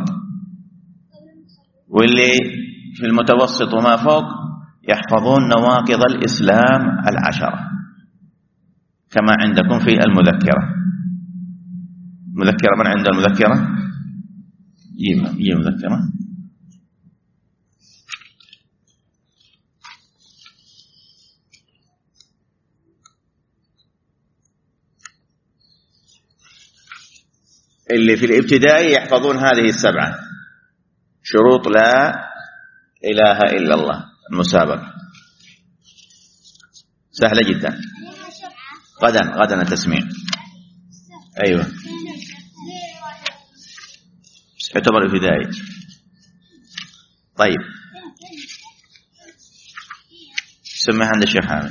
واللي في المتوسط وما فوق يحفظون نواقض الإسلام العشرة كما عندكم في المذكرة. مذكرة، من عند المذكرة؟ جيب جيب مذكرة. اللي في الابتدائي يحفظون هذه السبعة شروط لا إله إلا الله. المسابقة سهلة جدا. غدا غدا التسميع. أيوة يعتبر ابتدائي. طيب سمع عند الشيخ حامد.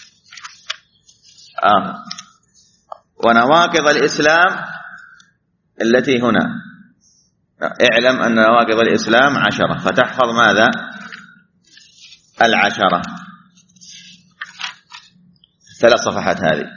آه. ونواقض الإسلام التي هنا، اعلم أن نواقض الإسلام عشرة، فتحفظ ماذا؟ العشرة. ثلاث صفحات هذه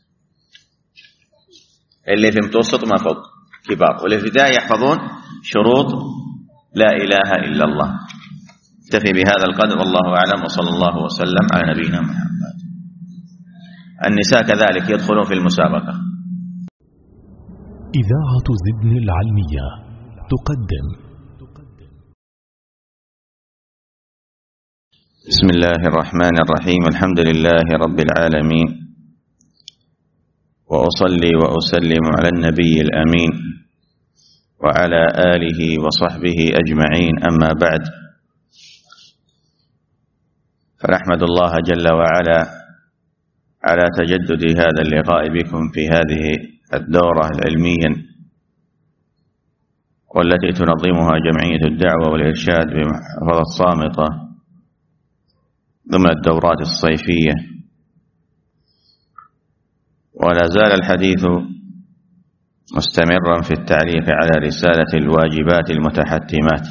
اللي في متوسط ما فوق كبار، واللي في ابتدائي يحفظون شروط لا إله إلا الله. اكتفي بهذا القدر والله أعلم، وصلى الله وسلم على نبينا محمد. النساء كذلك يدخلون في المسابقة. إذاعة زدن العلمية تقدم. بسم الله الرحمن الرحيم. الحمد لله رب العالمين، وأصلي وأسلم على النبي الأمين وعلى آله وصحبه أجمعين. أما بعد، فنحمد الله جل وعلا على تجدد هذا اللقاء بكم في هذه الدورة العلمية والتي تنظمها جمعية الدعوة والإرشاد بمحافظة صامتة ضمن الدورات الصيفية. ولا زال الحديث مستمرا في التعليق على رسالة الواجبات المتحتمات،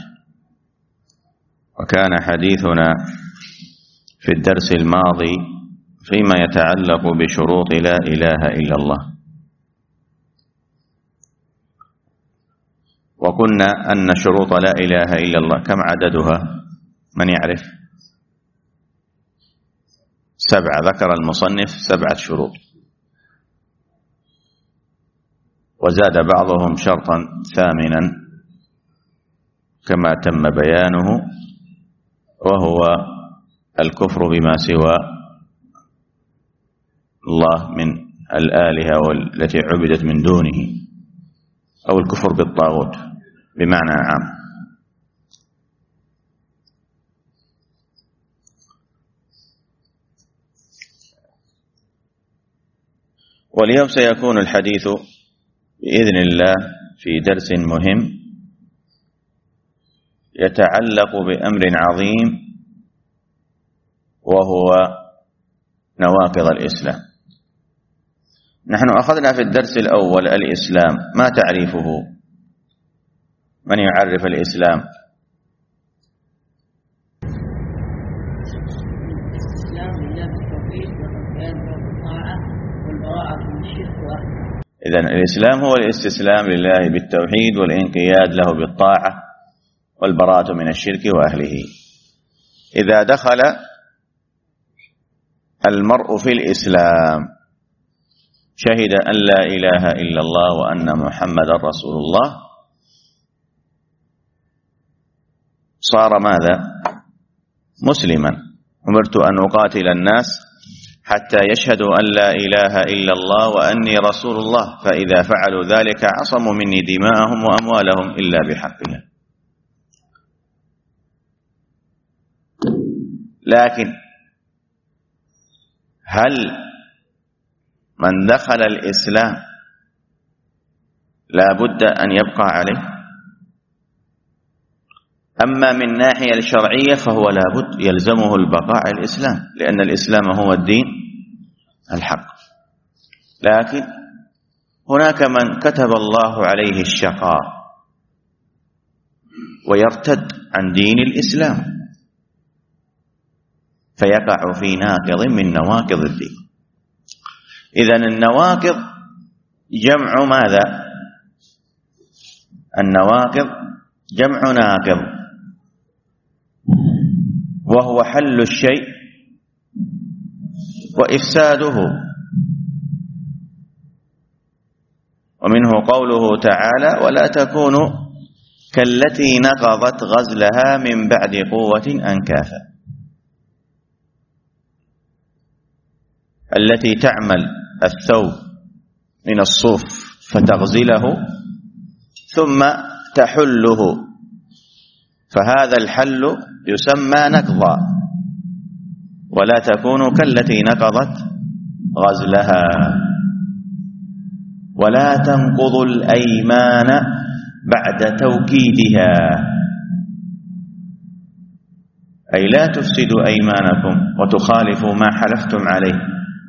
وكان حديثنا في الدرس الماضي فيما يتعلق بشروط لا إله إلا الله، وقلنا أن شروط لا إله إلا الله كم عددها؟ من يعرف؟ سبعة. ذكر المصنف سبعة شروط، وزاد بعضهم شرطا ثامنا كما تم بيانه، وهو الكفر بما سوى الله من الآلهة والتي عبدت من دونه، أو الكفر بالطاغوت بمعنى عام. واليوم سيكون الحديث بإذن الله في درس مهم يتعلق بأمر عظيم، وهو نواقض الإسلام. نحن أخذنا في الدرس الأول الإسلام، ما تعريفه؟ من يعرف الإسلام؟ إذن الإسلام هو الاستسلام لله بالتوحيد والانقياد له بالطاعة والبراءة من الشرك وأهله. إذا دخل المرء في الإسلام شهد أن لا إله إلا الله وأن محمد رسول الله، صار ماذا؟ مسلما. أمرت أن أقاتل الناس حتى يشهدوا أن لا إله إلا الله وأني رسول الله، فإذا فعلوا ذلك عصموا مني دماءهم وأموالهم إلا بحقها. لكن هل من دخل الإسلام لا بد أن يبقى عليه؟ أما من ناحية الشرعية فهو لا بد يلزمه البقاء على الإسلام، لأن الإسلام هو الدين الحق. لكن هناك من كتب الله عليه الشقاء ويرتد عن دين الإسلام فيقع في ناقض من نواقض الدين. إذن النواقض جمع ماذا؟ النواقض جمع ناقض، وهو حل الشيء وإفساده. ومنه قوله تعالى: ولا تكونوا كالتي نقضت غزلها من بعد قوة أنكاثا، التي تعمل الثوب من الصوف فتغزله ثم تحله، فهذا الحل يسمى نقضا. ولا تكونوا كالتي نقضت غزلها. ولا تنقضوا الأيمان بعد توكيدها، أي لا تفسدوا أيمانكم وتخالفوا ما حلفتم عليه.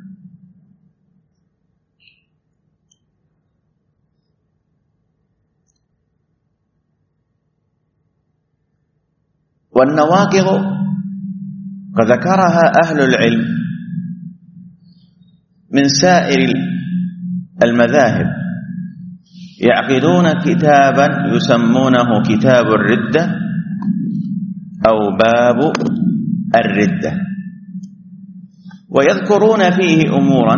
والنواقض قد ذكرها أهل العلم من سائر المذاهب، يعقدون كتابا يسمونه كتاب الردة أو باب الردة، ويذكرون فيه أمورا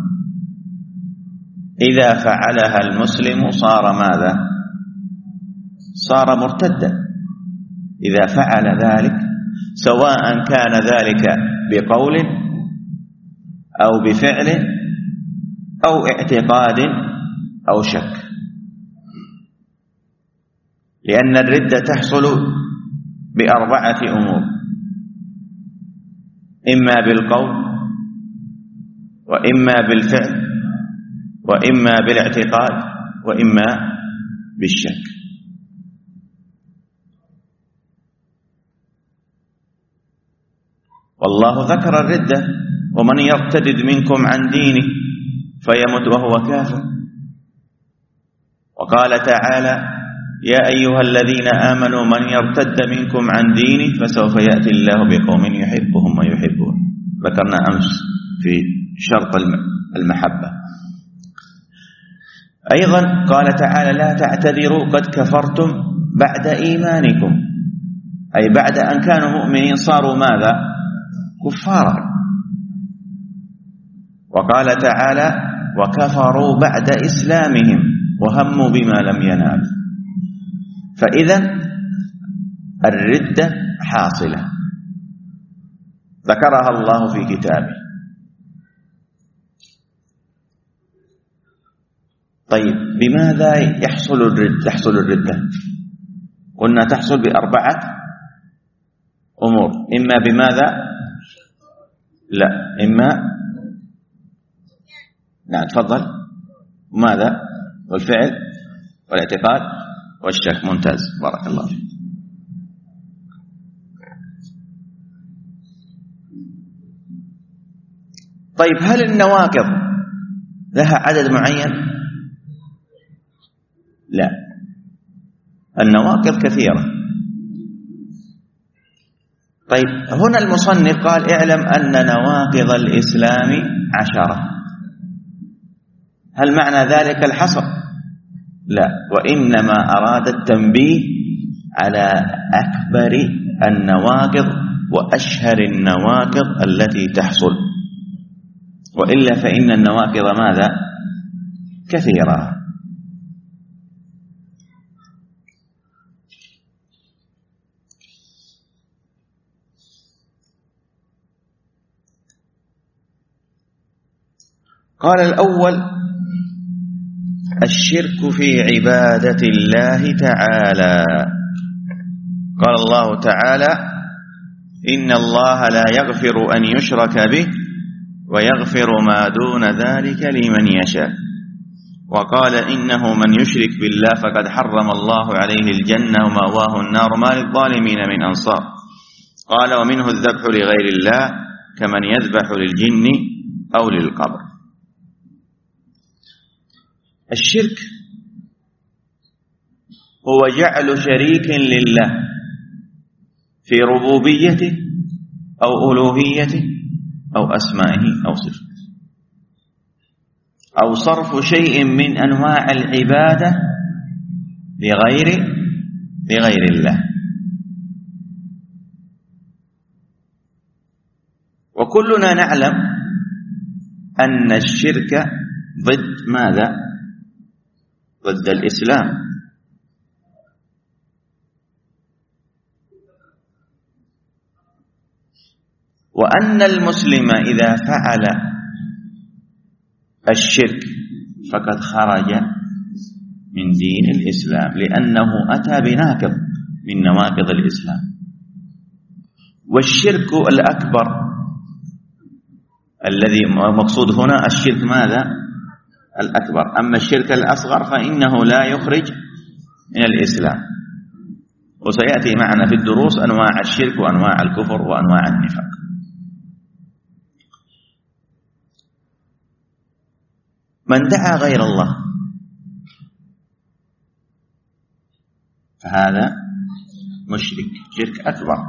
إذا فعلها المسلم صار ماذا؟ صار مرتدا. إذا فعل ذلك سواء كان ذلك بقول أو بفعل أو اعتقاد أو شك، لأن الردة تحصل بأربعة أمور: إما بالقول، وإما بالفعل، وإما بالاعتقاد، وإما بالشك. والله ذكر الردة: ومن يرتد منكم عن دينه فيمت وهو كافر. وقال تعالى: يا أيها الذين آمنوا من يرتد منكم عن دينه فسوف يأتي الله بقوم يحبهم ويحبون. ذكرنا أمس في شرط المحبة. أيضا قال تعالى: لا تعتذروا قد كفرتم بعد إيمانكم، أي بعد أن كانوا مؤمنين صاروا ماذا؟ كفارا. وقال تعالى: وكفروا بعد إسلامهم وهموا بما لم ينالوا. فإذا الردة حاصلة ذكرها الله في كتابه. طيب، بماذا يحصل الردة؟ تحصل الردة قلنا تحصل بأربعة أمور: إما بماذا؟ لا، إما نعم تفضل ماذا؟ والفعل والاعتقاد والشك. ممتاز، بارك الله فيك. طيب، هل النواقض لها عدد معين؟ لا، النواقض كثيرة. طيب، هنا المصنف قال: اعلم أن نواقض الإسلام عشرة. هل معنى ذلك الحصر؟ لا، وإنما أراد التنبيه على أكبر النواقض وأشهر النواقض التي تحصل، وإلا فإن النواقض ماذا؟ كثيرة. قال: الأول الشرك في عبادة الله تعالى. قال الله تعالى: إن الله لا يغفر أن يشرك به ويغفر ما دون ذلك لمن يشاء. وقال: إنه من يشرك بالله فقد حرم الله عليه الجنة ومأواه النار ما للظالمين من أنصار. قال: ومنه الذبح لغير الله كمن يذبح للجن أو للقبر. الشرك هو جعل شريك لله في ربوبيته أو ألوهيته أو أسمائه أو صفاته، أو صرف شيء من أنواع العبادة لغير لغير الله. وكلنا نعلم أن الشرك ضد ماذا؟ ضد الإسلام. وأن المسلم إذا فعل الشرك فقد خرج من دين الإسلام، لأنه أتى بناقض من نواقض الإسلام. والشرك الأكبر الذي مقصود هنا الشرك ماذا؟ الأكبر. أما الشرك الأصغر فإنه لا يخرج من الإسلام. وسيأتي معنا في الدروس أنواع الشرك وأنواع الكفر وأنواع النفاق. من دعا غير الله فهذا مشرك، شرك أكبر.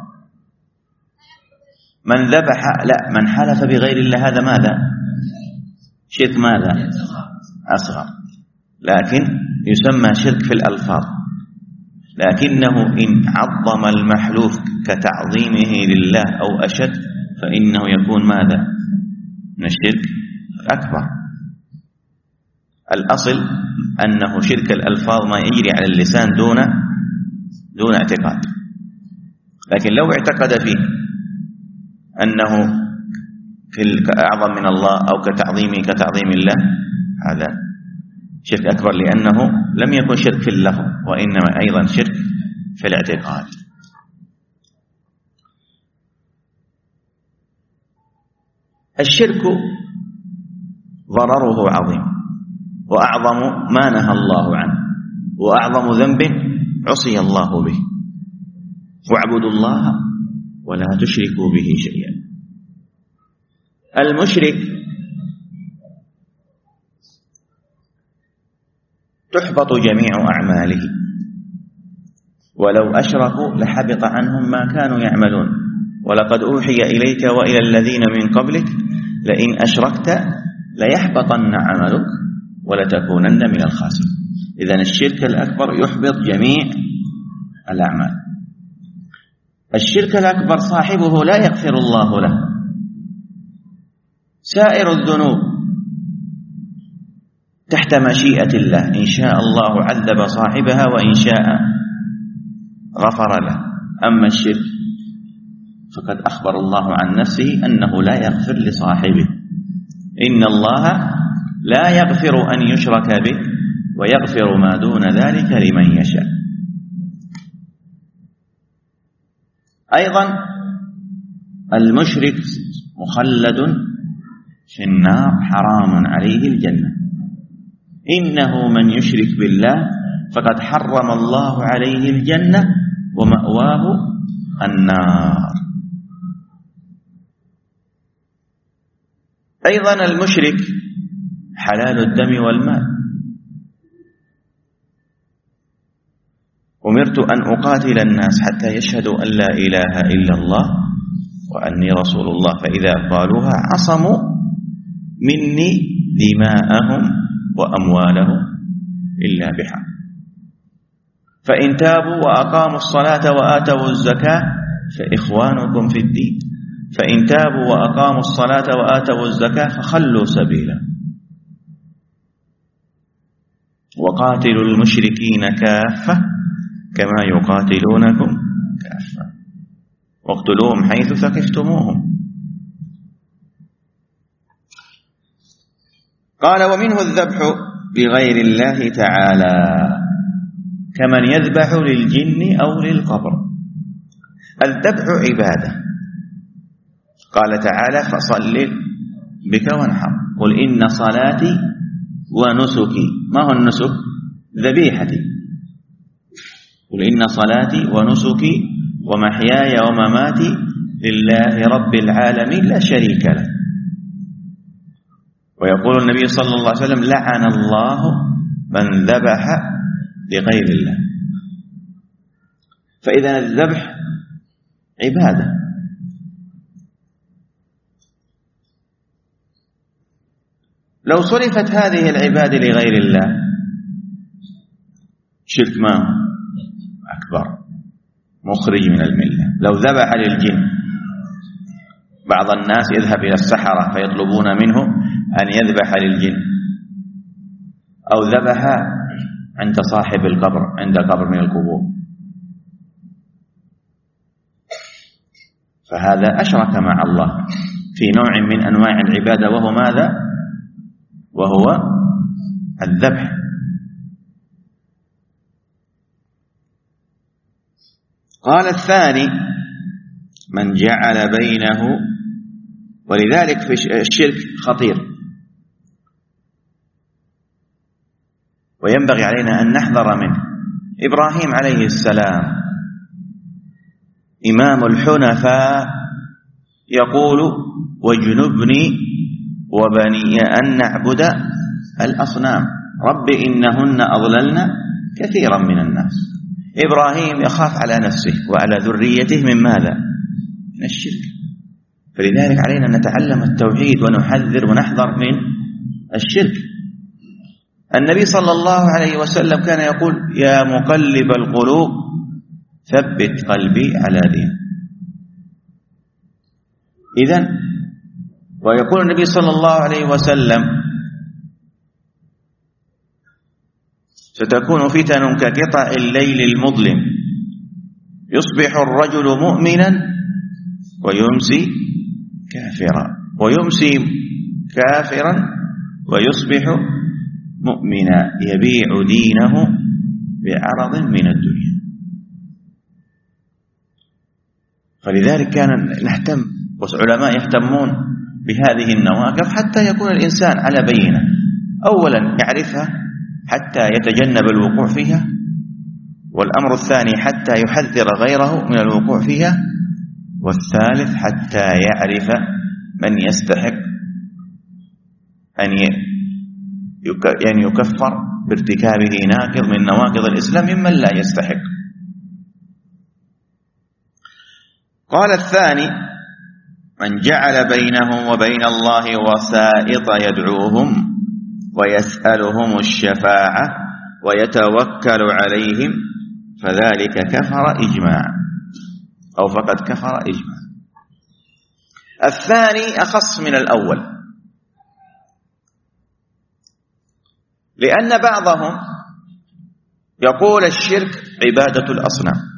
من ذبح لا من حلف بغير الله هذا ماذا؟ شرك ماذا؟ أصغر، لكن يسمى شرك في الألفاظ، لكنه إن عظم المحلوف كتعظيمه لله أو أشد فإنه يكون ماذا؟ من الشرك الأكبر. الأصل أنه شرك الألفاظ ما يجري على اللسان دون دون اعتقاد، لكن لو اعتقد فيه أنه في أعظم من الله أو كتعظيمه كتعظيم الله هذا شرك أكبر، لأنه لم يكن شرك في اللفظ وإنما أيضا شرك في الاعتقاد. الشرك ضرره عظيم، وأعظم ما نهى الله عنه، وأعظم ذنب عصي الله به. واعبدوا الله ولا تشركوا به شيئا. المشرك تحبط جميع أعماله، ولو أشركوا لحبط عنهم ما كانوا يعملون. ولقد أوحي إليك وإلى الذين من قبلك لئن أشركت ليحبطن عملك ولتكونن من الخاسرين. إذن الشرك الأكبر يحبط جميع الأعمال. الشرك الأكبر صاحبه لا يغفر الله له. سائر الذنوب تحت مشيئة الله، إن شاء الله عذب صاحبها وإن شاء غفر له. أما الشرك فقد أخبر الله عن نفسه أنه لا يغفر لصاحبه. إن الله لا يغفر أن يشرك به ويغفر ما دون ذلك لمن يشاء. أيضا المشرك مخلد في النار حرام عليه الجنة. إنه من يشرك بالله فقد حرم الله عليه الجنة ومأواه النار. أيضا المشرك حلال الدم والمال. أمرت أن أقاتل الناس حتى يشهدوا أن لا إله إلا الله وأني رسول الله، فإذا قالوها عصموا مني دماءهم وأموالهم إلا بحق. فإن تابوا وأقاموا الصلاة وآتوا الزكاة فإخوانكم في الدين، فإن تابوا وأقاموا الصلاة وآتوا الزكاة فخلوا سبيلا. وقاتلوا المشركين كافة كما يقاتلونكم كافة واقتلوهم حيث ثقفتموهم. قال ومنه الذبح بغير الله تعالى كمن يذبح للجن أو للقبر. الذبح عبادة، قال تعالى فصل بك وانحر، قل إن صلاتي ونسكي. ما هو النسك؟ ذبيحتي. قل إن صلاتي ونسكي ومحياي ومماتي لله رب العالمين لا شريك له. ويقول النبي صلى الله عليه وسلم لعن الله من ذبح لغير الله. فإذا الذبح عبادة. لو صرفت هذه العبادة لغير الله شرك ما هو أكبر مخرج من الملة. لو ذبح للجن، بعض الناس يذهب إلى السحرة فيطلبون منه أن يذبح للجن، أو ذبح عند صاحب القبر عند قبر من القبور، فهذا أشرك مع الله في نوع من أنواع العبادة، وهو ماذا؟ وهو الذبح. قال الثاني من جعل بينه، ولذلك في الشرك خطير، وينبغي علينا أن نحذر منه. إبراهيم عليه السلام إمام الحنفاء يقول واجنبني وبني أن نعبد الأصنام رب إنهن أضللن كثيرا من الناس. إبراهيم يخاف على نفسه وعلى ذريته من ماذا؟ من الشرك. فلذلك علينا أن نتعلم التوحيد ونحذر ونحذر من الشرك. النبي صلى الله عليه وسلم كان يقول يا مقلب القلوب ثبت قلبي على دين. إذن ويقول النبي صلى الله عليه وسلم ستكون فتن كقطع الليل المظلم يصبح الرجل مؤمنا ويمسي كافرا ويمسي كافرا ويصبح مؤمنا يبيع دينه بعرض من الدنيا. فلذلك كان نهتم والعلماء يهتمون بهذه النواقض حتى يكون الإنسان على بينة، أولا يعرفها حتى يتجنب الوقوع فيها، والأمر الثاني حتى يحذر غيره من الوقوع فيها، والثالث حتى يعرف من يستحق أن يعني يكفر بارتكابه ناقض من نواقض الإسلام ممن لا يستحق. قال الثاني من جعل بينهم وبين الله وسائط يدعوهم ويسألهم الشفاعة ويتوكل عليهم فذلك كفر إجماعا، أو فقد كفر إجماعا. الثاني أخص من الأول، لأن بعضهم يقول الشرك عبادة الأصنام،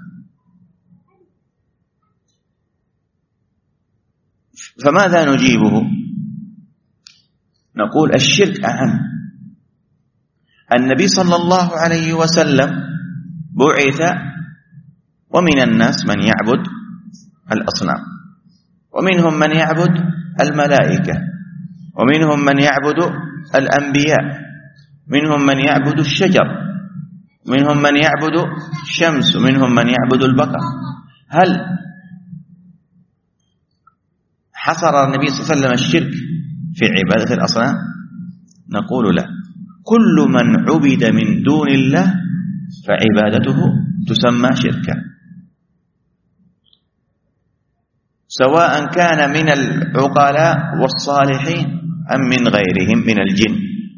فماذا نجيبه؟ نقول الشرك أعم. النبي صلى الله عليه وسلم بعث ومن الناس من يعبد الأصنام، ومنهم من يعبد الملائكة، ومنهم من يعبد الأنبياء، منهم من يعبد الشجر، منهم من يعبد الشمس، ومنهم من يعبد البقر. هل حصر النبي صلى الله عليه وسلم الشرك في عبادة الأصنام؟ نقول لا، كل من عبد من دون الله فعبادته تسمى شركا، سواء كان من العقلاء والصالحين أم من غيرهم من الجن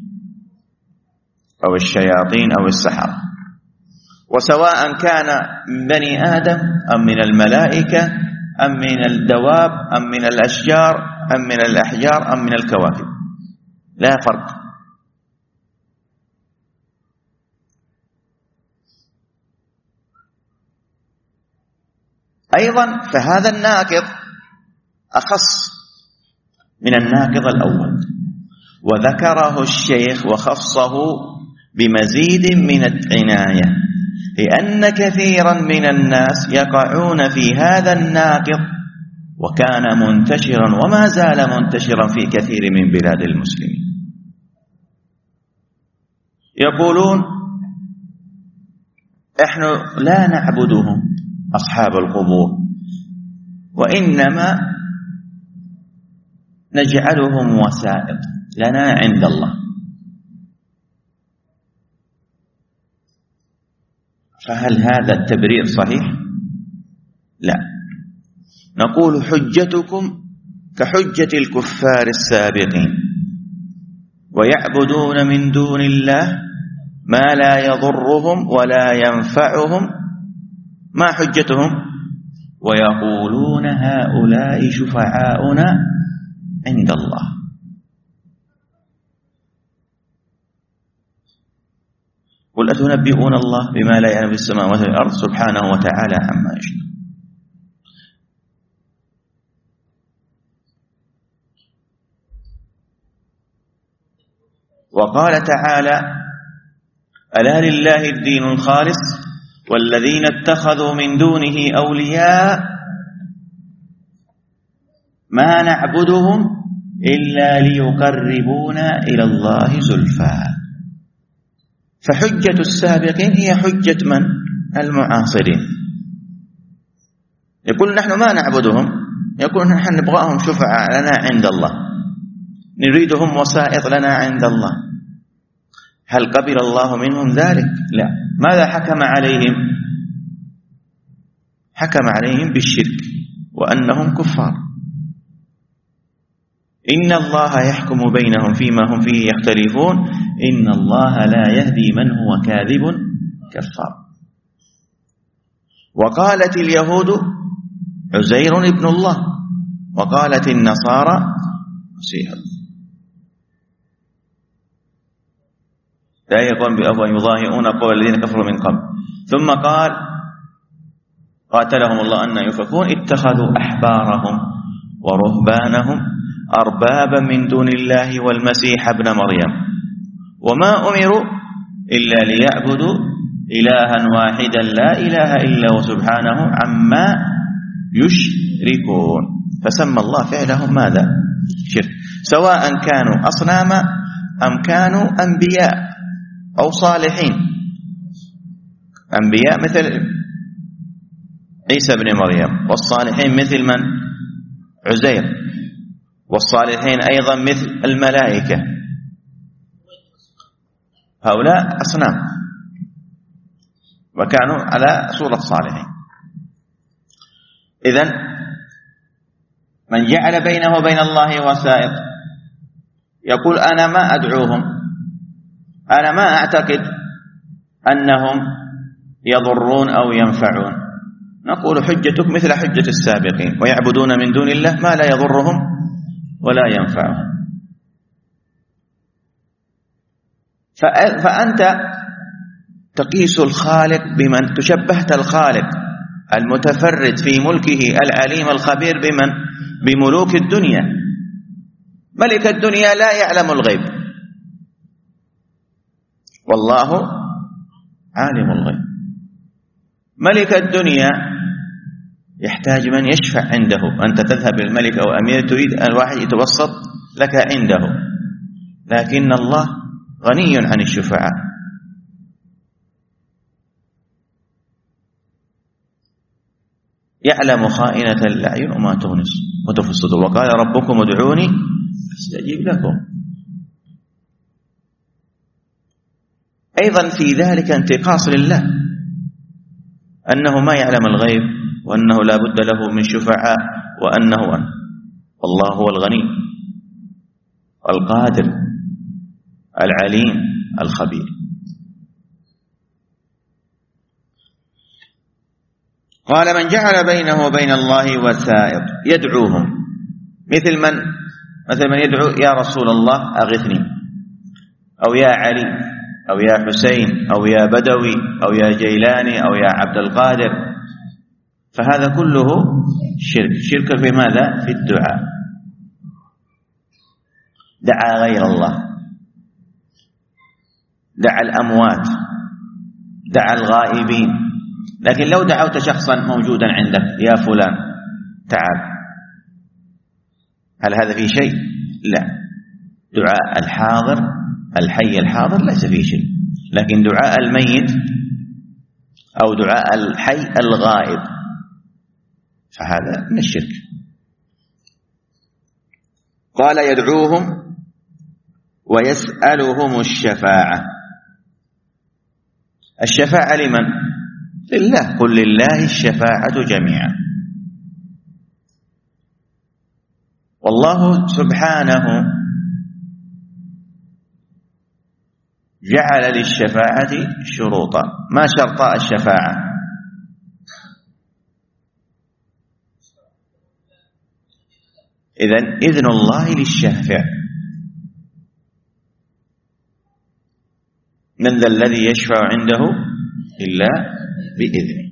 أو الشياطين أو السحرة، وسواء كان من بني آدم أم من الملائكة أم من الدواب أم من الأشجار أم من الأحجار أم من الكواكب، لا فرق. أيضا فهذا الناقض أخص من الناقض الأول، وذكره الشيخ وخصه بمزيد من العناية، لأن كثيرا من الناس يقعون في هذا الناقض، وكان منتشرا وما زال منتشرا في كثير من بلاد المسلمين. يقولون إحنا لا نعبدهم أصحاب القبور، وإنما نجعلهم وسائط لنا عند الله. فهل هذا التبرير صحيح؟ لا. نقول حجتكم كحجة الكفار السابقين، ويعبدون من دون الله ما لا يضرهم ولا ينفعهم. ما حجتهم؟ ويقولون هؤلاء شفعاؤنا عند الله. قل أتنبئون الله بما لا يعلم في السماوات والأرض سبحانه وتعالى عما يشركون. وقال تعالى: ألا لله الدين الخالص والذين اتخذوا من دونه أولياء ما نعبدهم إلا ليقربونا إلى الله زلفى. فحجة السابقين هي حجة من؟ المعاصرين. يقول نحن ما نعبدهم، يقول نحن نبغاهم شفعاء لنا عند الله، نريدهم وسائط لنا عند الله. هل قبل الله منهم ذلك؟ لا. ماذا حكم عليهم؟ حكم عليهم بالشرك وأنهم كفار. إن الله يحكم بينهم فيما هم فيه يختلفون إن الله لا يهدي من هو كاذب كفار. وقالت اليهود عزير ابن الله، وقالت النصارى مسيح الله. لا يكون بأفواه يضاهئون قول الذين كفروا من قبل. ثم قال قاتلهم الله أن يؤفكون اتخذوا أحبارهم ورهبانهم أربابا من دون الله والمسيح ابن مريم وما أمروا إلا ليعبدوا إلها واحدا لا إله إلا هو سبحانه عما يشركون. فسمى الله فعلهم ماذا؟ شرك، سواء كانوا أصناما أم كانوا أنبياء أو صالحين. أنبياء مثل عيسى بن مريم، والصالحين مثل من؟ عزير، والصالحين أيضا مثل الملائكة. هؤلاء أصنام وكانوا على صورة صالحين. إذن من جعل بينه وبين الله وسائط يقول أنا ما أدعوهم، أنا ما أعتقد أنهم يضرون أو ينفعون. نقول حجتك مثل حجة السابقين، ويعبدون من دون الله ما لا يضرهم ولا ينفعهم. فأنت تقيس الخالق بمن؟ تشبهت الخالق المتفرد في ملكه العليم الخبير بمن؟ بملوك الدنيا. ملك الدنيا لا يعلم الغيب والله عالم الغيب. ملك الدنيا يحتاج من يشفع عنده. أنت تذهب للملك أو أمير تريد الواحد يتوسط لك عنده، لكن الله غني عن الشفعاء. يعلم خائنة الأعين وما تخفي الصدور. وقال ربكم ادعوني أستجيب لكم. أيضا في ذلك انتقاص لله، أنه ما يعلم الغيب وأنه لا بد له من شفعاء وأنه أن والله هو الغني القادر العليم الخبير. قال من جعل بينه وبين الله وسائط يدعوهم مثل من؟ مثل من يدعو يا رسول الله أغثني، أو يا علي، أو يا حسين، أو يا بدوي، أو يا جيلاني، أو يا عبد القادر. فهذا كله شرك. شرك في ماذا؟ في الدعاء. دعا غير الله، دعا الأموات، دعا الغائبين. لكن لو دعوت شخصا موجودا عندك يا فلان تعال، هل هذا فيه شيء؟ لا. دعاء الحاضر الحي الحاضر ليس فيه شيء، لكن دعاء الميت أو دعاء الحي الغائب فهذا من الشرك. قال يدعوهم ويسألهم الشفاعة. الشفاعة لمن؟ لله. قل لله الشفاعة جميعا. والله سبحانه جعل للشفاعة شروطا. ما شرطا الشفاعة؟ إذن إذن الله للشافع. من ذا الذي يشفع عنده إلا بإذنه.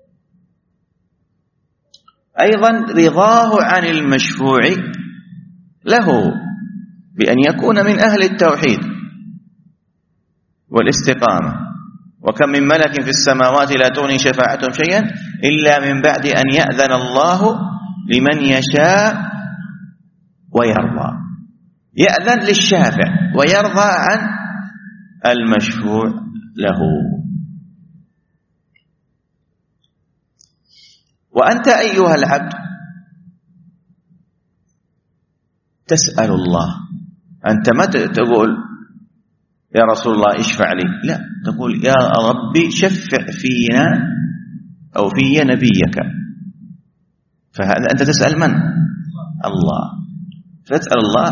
أيضا رضاه عن المشفوع له بأن يكون من أهل التوحيد والاستقامة. وكم من ملك في السماوات لا تغني شفاعتهم شيئا إلا من بعد أن يأذن الله لمن يشاء ويرضى. يأذن للشافع ويرضى عن المشفوع له. وأنت أيها العبد تسأل الله. أنت ما تقول يا رسول الله اشفع لي، لا، تقول يا ربي شفع فينا أو في نبيك. فهذا أنت تسأل من؟ الله. فتسأل الله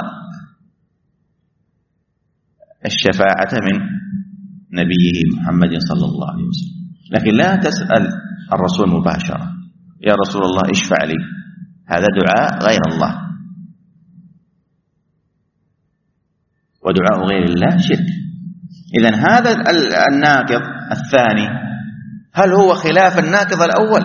الشفاعة من نبيه محمد صلى الله عليه وسلم، لكن لا تسأل الرسول مباشرة يا رسول الله اشفع لي. هذا دعاء غير الله، ودعاء غير الله شرك. إذن هذا الناقض الثاني هل هو خلاف الناقض الأول؟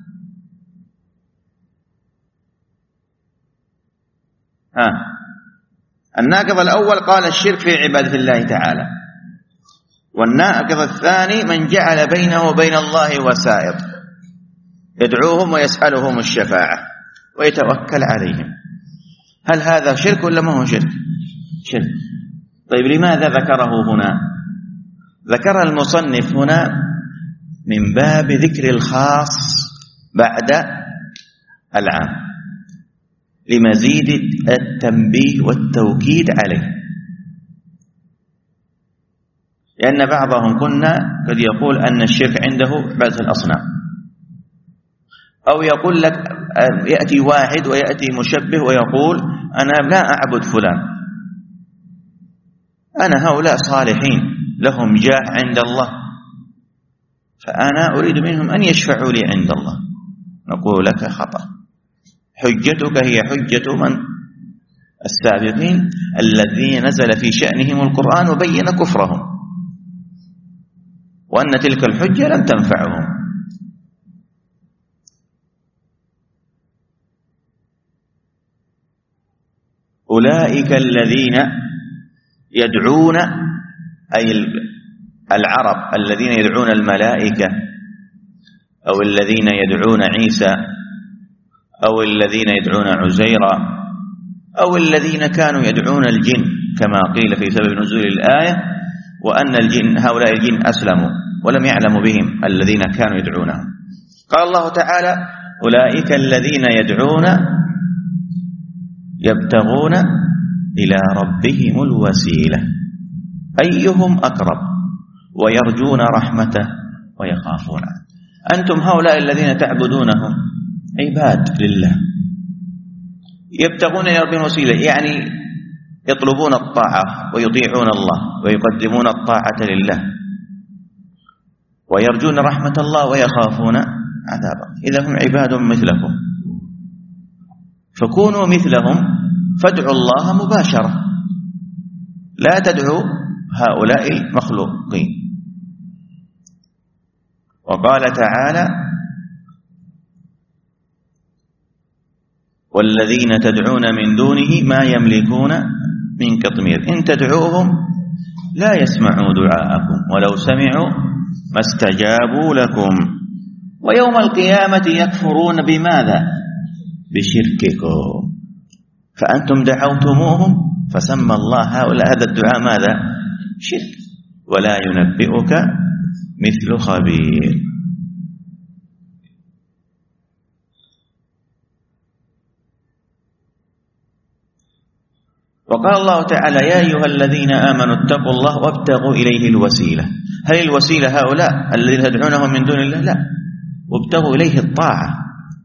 ها الناقض الأول قال الشرك في عبادة الله تعالى، والناقض الثاني من جعل بينه وبين الله وسائط يدعوهم ويسألهم الشفاعة ويتوكل عليهم. هل هذا شرك ولا ما هو شرك؟ شرك. طيب لماذا ذكره هنا؟ ذكر المصنف هنا من باب ذكر الخاص بعد العام لمزيد التنبيه والتوكيد عليه. لأن بعضهم كنا قد يقول أن الشرك عنده عبادة الأصنام، أو يقول لك يأتي واحد ويأتي مشبه ويقول أنا لا أعبد فلان، أنا هؤلاء صالحين لهم جاه عند الله، فأنا أريد منهم أن يشفعوا لي عند الله. نقول لك خطأ. حجتك هي حجة من السابقين الذين نزل في شأنهم القرآن وبين كفرهم، وأن تلك الحجة لم تنفعهم. أولئك الذين يدعون أي العرب الذين يدعون الملائكة أو الذين يدعون عيسى أو الذين يدعون عزيرا أو الذين كانوا يدعون الجن كما قيل في سبب نزول الآية، وأن الجن هؤلاء الجن أسلموا ولم يعلموا بهم الذين كانوا يدعونهم. قال الله تعالى أولئك الذين يدعون يبتغون إلى ربهم الوسيلة أيهم أقرب ويرجون رحمته ويخافون. أنتم هؤلاء الذين تعبدونهم عباد لله يبتغون إلى ربهم الوسيلة، يعني يطلبون الطاعة ويطيعون الله ويقدمون الطاعة لله ويرجون رحمة الله ويخافون عذابه. إذا هم عباد مثلكم، فكونوا مثلهم فادعوا الله مباشرة، لا تدعوا هؤلاء المخلوقين. وقال تعالى والذين تدعون من دونه ما يملكون من قطمير إن تدعوهم لا يسمعوا دعاءكم ولو سمعوا ما استجابوا لكم ويوم القيامة يكفرون بماذا؟ بشرككم. فأنتم دعوتموهم فسمى الله هؤلاء هذا الدعاء ماذا؟ شرك. ولا ينبئك مثل خبير. وقال الله تعالى يا أيها الذين آمنوا اتقوا الله وابتغوا إليه الوسيلة. هل الوسيلة هؤلاء الذين تدعونهم من دون الله؟ لا، وابتغوا إليه الطاعة،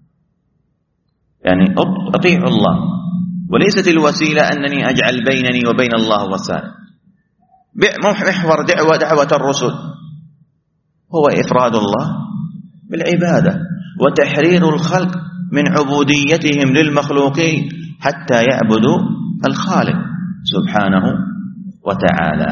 يعني أطيعوا الله. وليست الوسيلة أنني أجعل بينني وبين الله وسائل، محور دعوة دعوة الرسل هو إفراد الله بالعبادة وتحرير الخلق من عبوديتهم للمخلوقين حتى يعبدوا الخالق سبحانه وتعالى.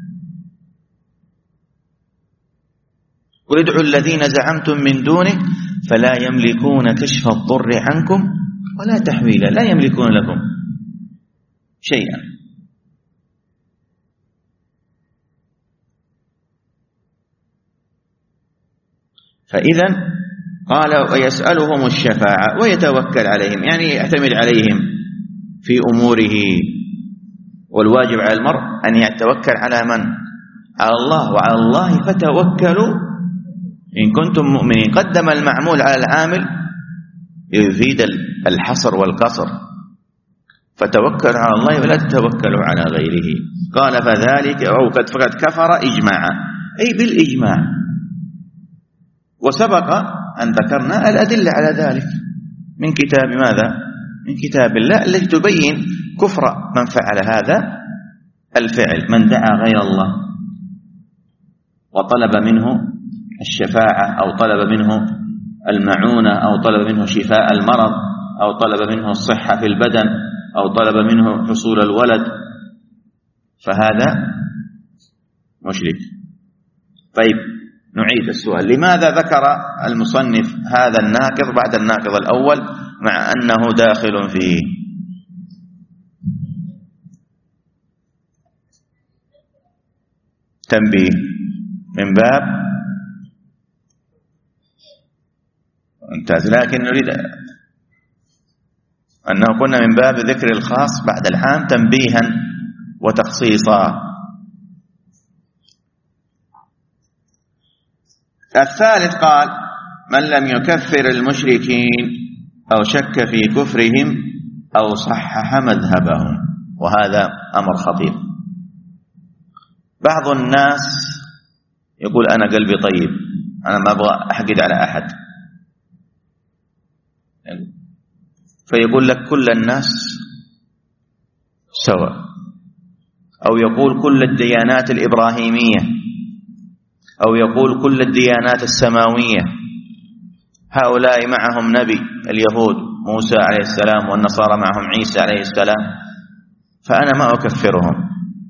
قل ادعوا الذين زعمتم من دونه فلا يملكون كشف الضر عنكم ولا تحويلا، لا يملكون لكم شيئا. فإذا قال ويسألهم الشفاعة ويتوكل عليهم، يعني يعتمد عليهم في أموره. والواجب على المرء أن يتوكل على من؟ على الله، وعلى الله فتوكلوا إن كنتم مؤمنين. قدم المعمول على العامل يفيد الحصر والقصر، فتوكلوا على الله ولا تتوكلوا على غيره. قال فذلك أو قد فقد كفر إجماعا، أي بالإجماع. وسبق أن ذكرنا الأدلة على ذلك من كتاب ماذا؟ من كتاب الله التي تبين كفر من فعل هذا الفعل، من دعا غير الله وطلب منه الشفاعة أو طلب منه المعونة أو طلب منه شفاء المرض أو طلب منه الصحة في البدن أو طلب منه حصول الولد، فهذا مشرك. طيب نعيد السؤال، لماذا ذكر المصنف هذا الناقض بعد الناقض الأول مع أنه داخل فيه؟ تنبيه من باب ممتاز، لكن نريد أنه كنا من باب ذكر الخاص بعد العام تنبيها وتخصيصا. الثالث قال من لم يكفر المشركين أو شك في كفرهم أو صحح مذهبهم، وهذا أمر خطير. بعض الناس يقول أنا قلبي طيب، أنا ما أبغى أحقد على أحد، فيقول لك كل الناس سواء، أو يقول كل الديانات الإبراهيمية، أو يقول كل الديانات السماوية، هؤلاء معهم نبي، اليهود موسى عليه السلام والنصارى معهم عيسى عليه السلام، فأنا ما أكفرهم.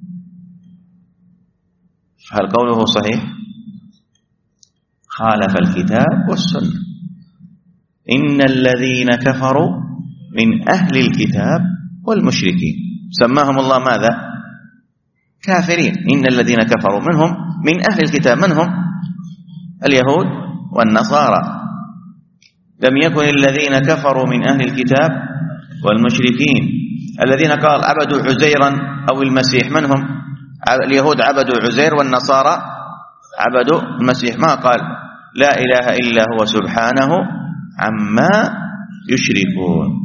فهل قوله صحيح؟ خالف الكتاب والسنة. إن الذين كفروا من أهل الكتاب والمشركين سماهم الله ماذا؟ كافرين. إن الذين كفروا منهم من أهل الكتاب، من هم؟ اليهود والنصارى. لم يكن الذين كفروا من أهل الكتاب والمشركين. الذين قال عبدوا عزيرا أو المسيح من هم؟ اليهود عبدوا عزير والنصارى عبدوا المسيح. ما قال لا إله إلا هو سبحانه عما يشركون.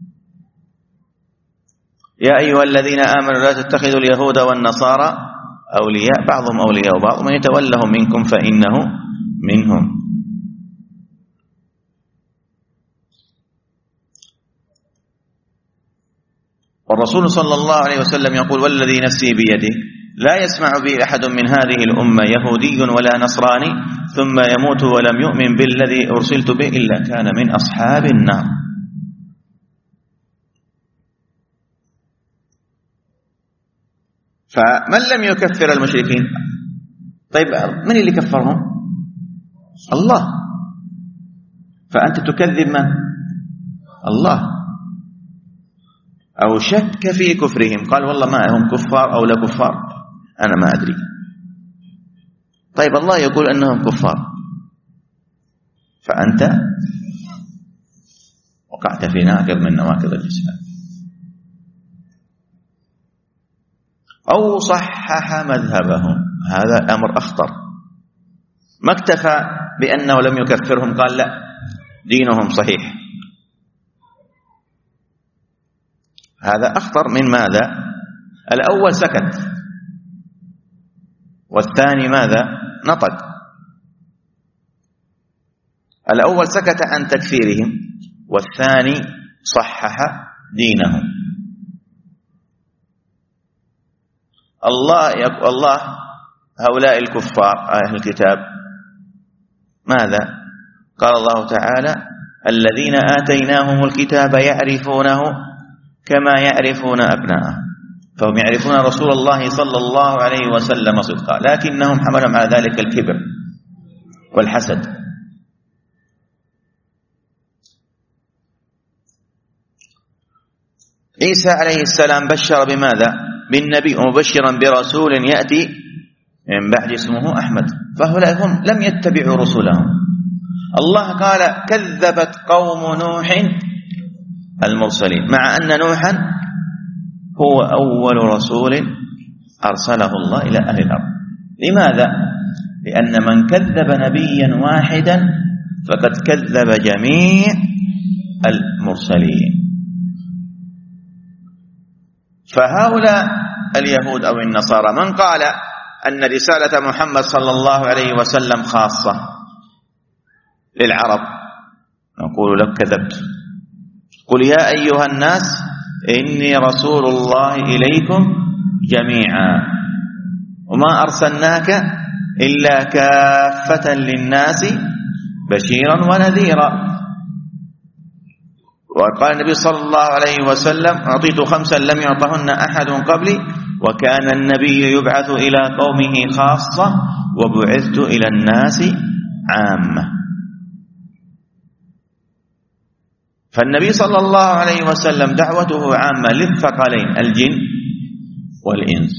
يا أيها الذين آمنوا لا تتخذوا اليهود والنصارى أولياء بعضهم أولياء بعض ومن يتولهم منكم فإنه منهم. والرسول صلى الله عليه وسلم يقول والذي نفسي بيده لا يسمع بي أحد من هذه الأمة يهودي ولا نصراني ثم يموت ولم يؤمن بالذي أرسلت به إلا كان من أصحاب النار. فمن لم يكفر المشركين، طيب من اللي كفرهم؟ الله. فأنت تكذب من؟ الله. أو شك في كفرهم، قال والله ما هم كفار أو لا كفار أنا ما أدري. طيب الله يقول أنهم كفار، فأنت وقعت في ناقض من نواقض الإسلام. أو صحح مذهبهم، هذا أمر أخطر. ما اكتفى بأنه لم يكفرهم، قال لا دينهم صحيح. هذا أخطر من ماذا؟ الأول سكت والثاني ماذا؟ نطق. الأول سكت عن تكفيرهم والثاني صحح دينهم. الله الله هؤلاء الكفار أهل الكتاب ماذا قال الله تعالى الذين آتيناهم الكتاب يعرفونه كما يعرفون أبناءهم فهم يعرفون رسول الله صلى الله عليه وسلم صدقا لكنهم حملهم على ذلك الكبر والحسد. عيسى عليه السلام بشر بماذا؟ بالنبي ومبشرا برسول يأتي من بعد اسمه أحمد، فهؤلاء هم لم يتبعوا رسلهم. الله قال كذبت قوم نوح المرسلين، مع أن نوحا هو أول رسول أرسله الله إلى أهل الأرض. لماذا؟ لأن من كذب نبيا واحدا فقد كذب جميع المرسلين. فهؤلاء اليهود أو النصارى من قال أن رسالة محمد صلى الله عليه وسلم خاصة للعرب نقول لك كذبت. قل يا أيها الناس إني رسول الله إليكم جميعا وما أرسلناك إلا كافة للناس بشيرا ونذيرا. وقال النبي صلى الله عليه وسلم أعطيت خمسا لم يعطهن أحد قبلي وكان النبي يبعث إلى قومه خاصة وبعثت إلى الناس عامة. فالنبي صلى الله عليه وسلم دعوته عامة للثقلين الجن والإنس.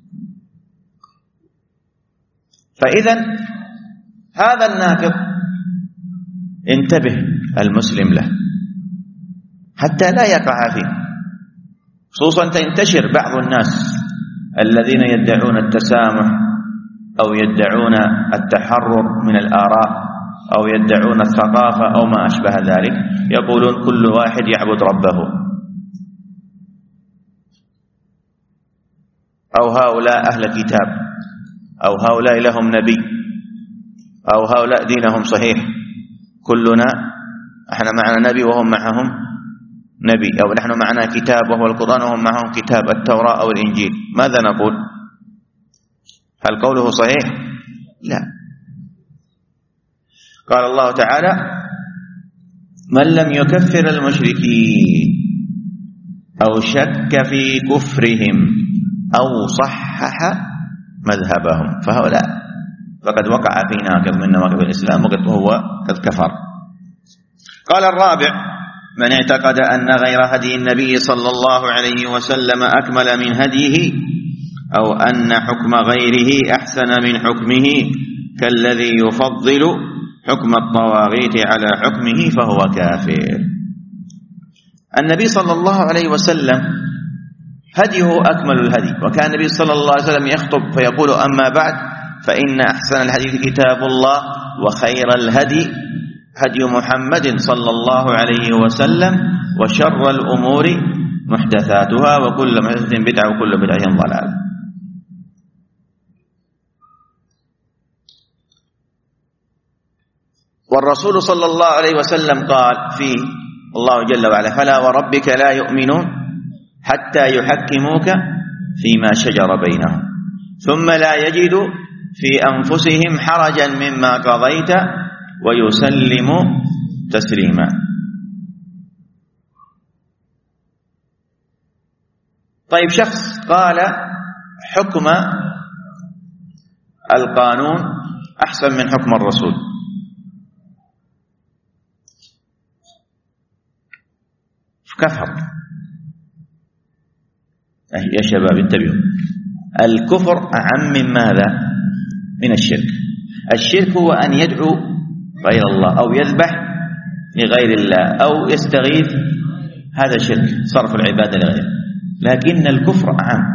فإذا هذا الناقض انتبه المسلم له حتى لا يقع فيه، خصوصا تنتشر بعض الناس الذين يدعون التسامح أو يدعون التحرر من الآراء أو يدعون الثقافة أو ما أشبه ذلك، يقولون كل واحد يعبد ربه، أو هؤلاء أهل كتاب، أو هؤلاء لهم نبي، أو هؤلاء دينهم صحيح، كلنا احنا معنا نبي وهم معهم نبي، أو نحن معنا كتاب وهو القرآن وهم معهم كتاب التوراة أو الإنجيل. ماذا نقول؟ هل قوله صحيح؟ لا. قال الله تعالى من لم يكفر المشركين أو شك في كفرهم أو صحح مذهبهم فهؤلاء فقد وقع في ناقض من نواقض الإسلام وقد هو قد كفر. قال الرابع من اعتقد أن غير هدي النبي صلى الله عليه وسلم أكمل من هديه أو أن حكم غيره أحسن من حكمه كالذي يفضل حكم الطواغيت على حكمه فهو كافر. النبي صلى الله عليه وسلم هديه أكمل الهدي، وكان النبي صلى الله عليه وسلم يخطب فيقول أما بعد فإن أحسن الحديث كتاب الله وخير الهدي هدي محمد صلى الله عليه وسلم وشر الأمور محدثاتها وكل محدثة بدعة وكل بدعة ضلالة. والرسول صلى الله عليه وسلم قال فيه الله جل وعلا فلا وربك لا يؤمنون حتى يحكموك فيما شجر بينهم ثم لا يجدوا في أنفسهم حرجا مما قضيت ويسلم تسليما. طيب شخص قال حكم القانون أحسن من حكم الرسول، كفر. يا شباب انتبهوا، الكفر أعم من ماذا؟ من الشرك. الشرك هو أن يدعو غير الله أو يذبح لغير الله أو يستغيث، هذا شرك صرف العبادة لغيره. لكن الكفر أعم،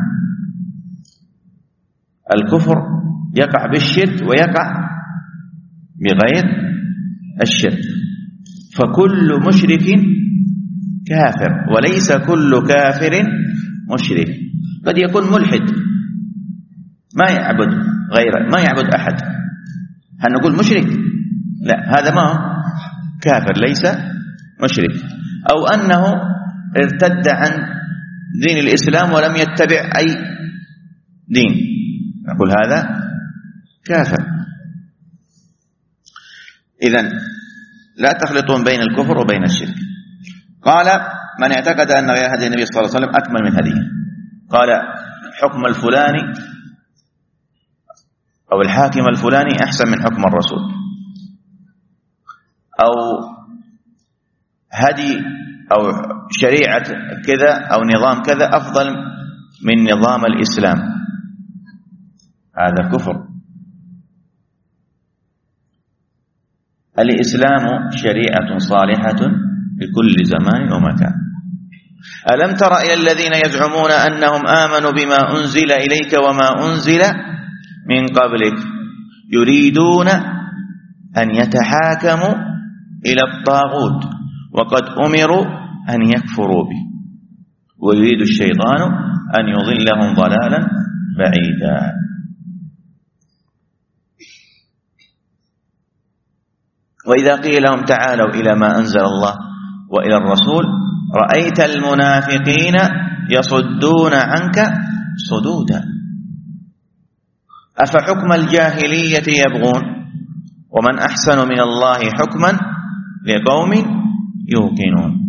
الكفر يقع بالشرك ويقع بغير الشرك. فكل مشرك كافر وليس كل كافر مشرك. قد يكون ملحد ما يعبد غيره ما يعبد أحد، هل نقول مشرك؟ لا، هذا ما هو كافر ليس مشرك. أو أنه ارتد عن دين الإسلام ولم يتبع أي دين، نقول هذا كافر. إذن لا تخلطون بين الكفر وبين الشرك. قال من اعتقد أن غير هدي النبي صلى الله عليه وسلم أكمل من هديه، قال حكم الفلاني أو الحاكم الفلاني أحسن من حكم الرسول، أو هدي أو شريعة كذا أو نظام كذا أفضل من نظام الإسلام، هذا كفر. الإسلام شريعة صالحة لكل زمان ومكان. ألم تر إلى الذين يزعمون أنهم آمنوا بما أنزل إليك وما أنزل من قبلك يريدون أن يتحاكموا إلى الطاغوت وقد أمروا أن يكفروا به ويريد الشيطان أن يضلهم ضلالا بعيدا. وإذا قيل لهم تعالوا إلى ما أنزل الله وإلى الرسول رأيت المنافقين يصدون عنك صدودا أفحكم الجاهلية يبغون ومن أحسن من الله حكما لقوم يوقنون.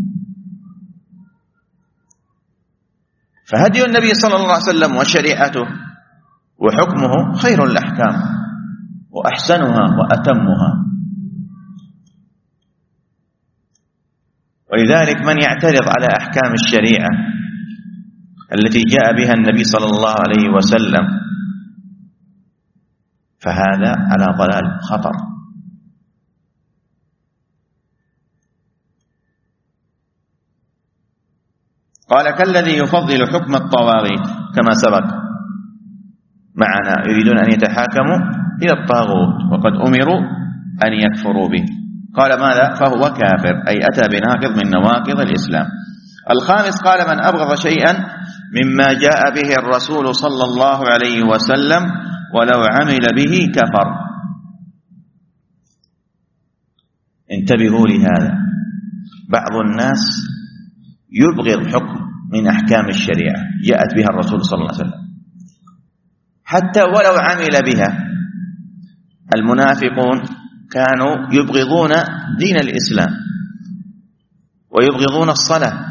فهدي النبي صلى الله عليه وسلم وشريعته وحكمه خير الأحكام وأحسنها وأتمها. ولذلك من يعترض على أحكام الشريعة التي جاء بها النبي صلى الله عليه وسلم فهذا على ضلال خطر. قال كالذي يفضل حكم الطواغيت كما سبق معنا يريدون أن يتحاكموا إلى الطاغوت وقد أمروا أن يكفروا به. قال ماذا؟ فهو كافر، أي أتى بناقض من نواقض الإسلام. الخامس قال من أبغض شيئا مما جاء به الرسول صلى الله عليه وسلم ولو عمل به كفر. انتبهوا لهذا، بعض الناس يبغض حكم من أحكام الشريعة جاءت بها الرسول صلى الله عليه وسلم حتى ولو عمل بها. المنافقون كانوا يبغضون دين الإسلام ويبغضون الصلاة،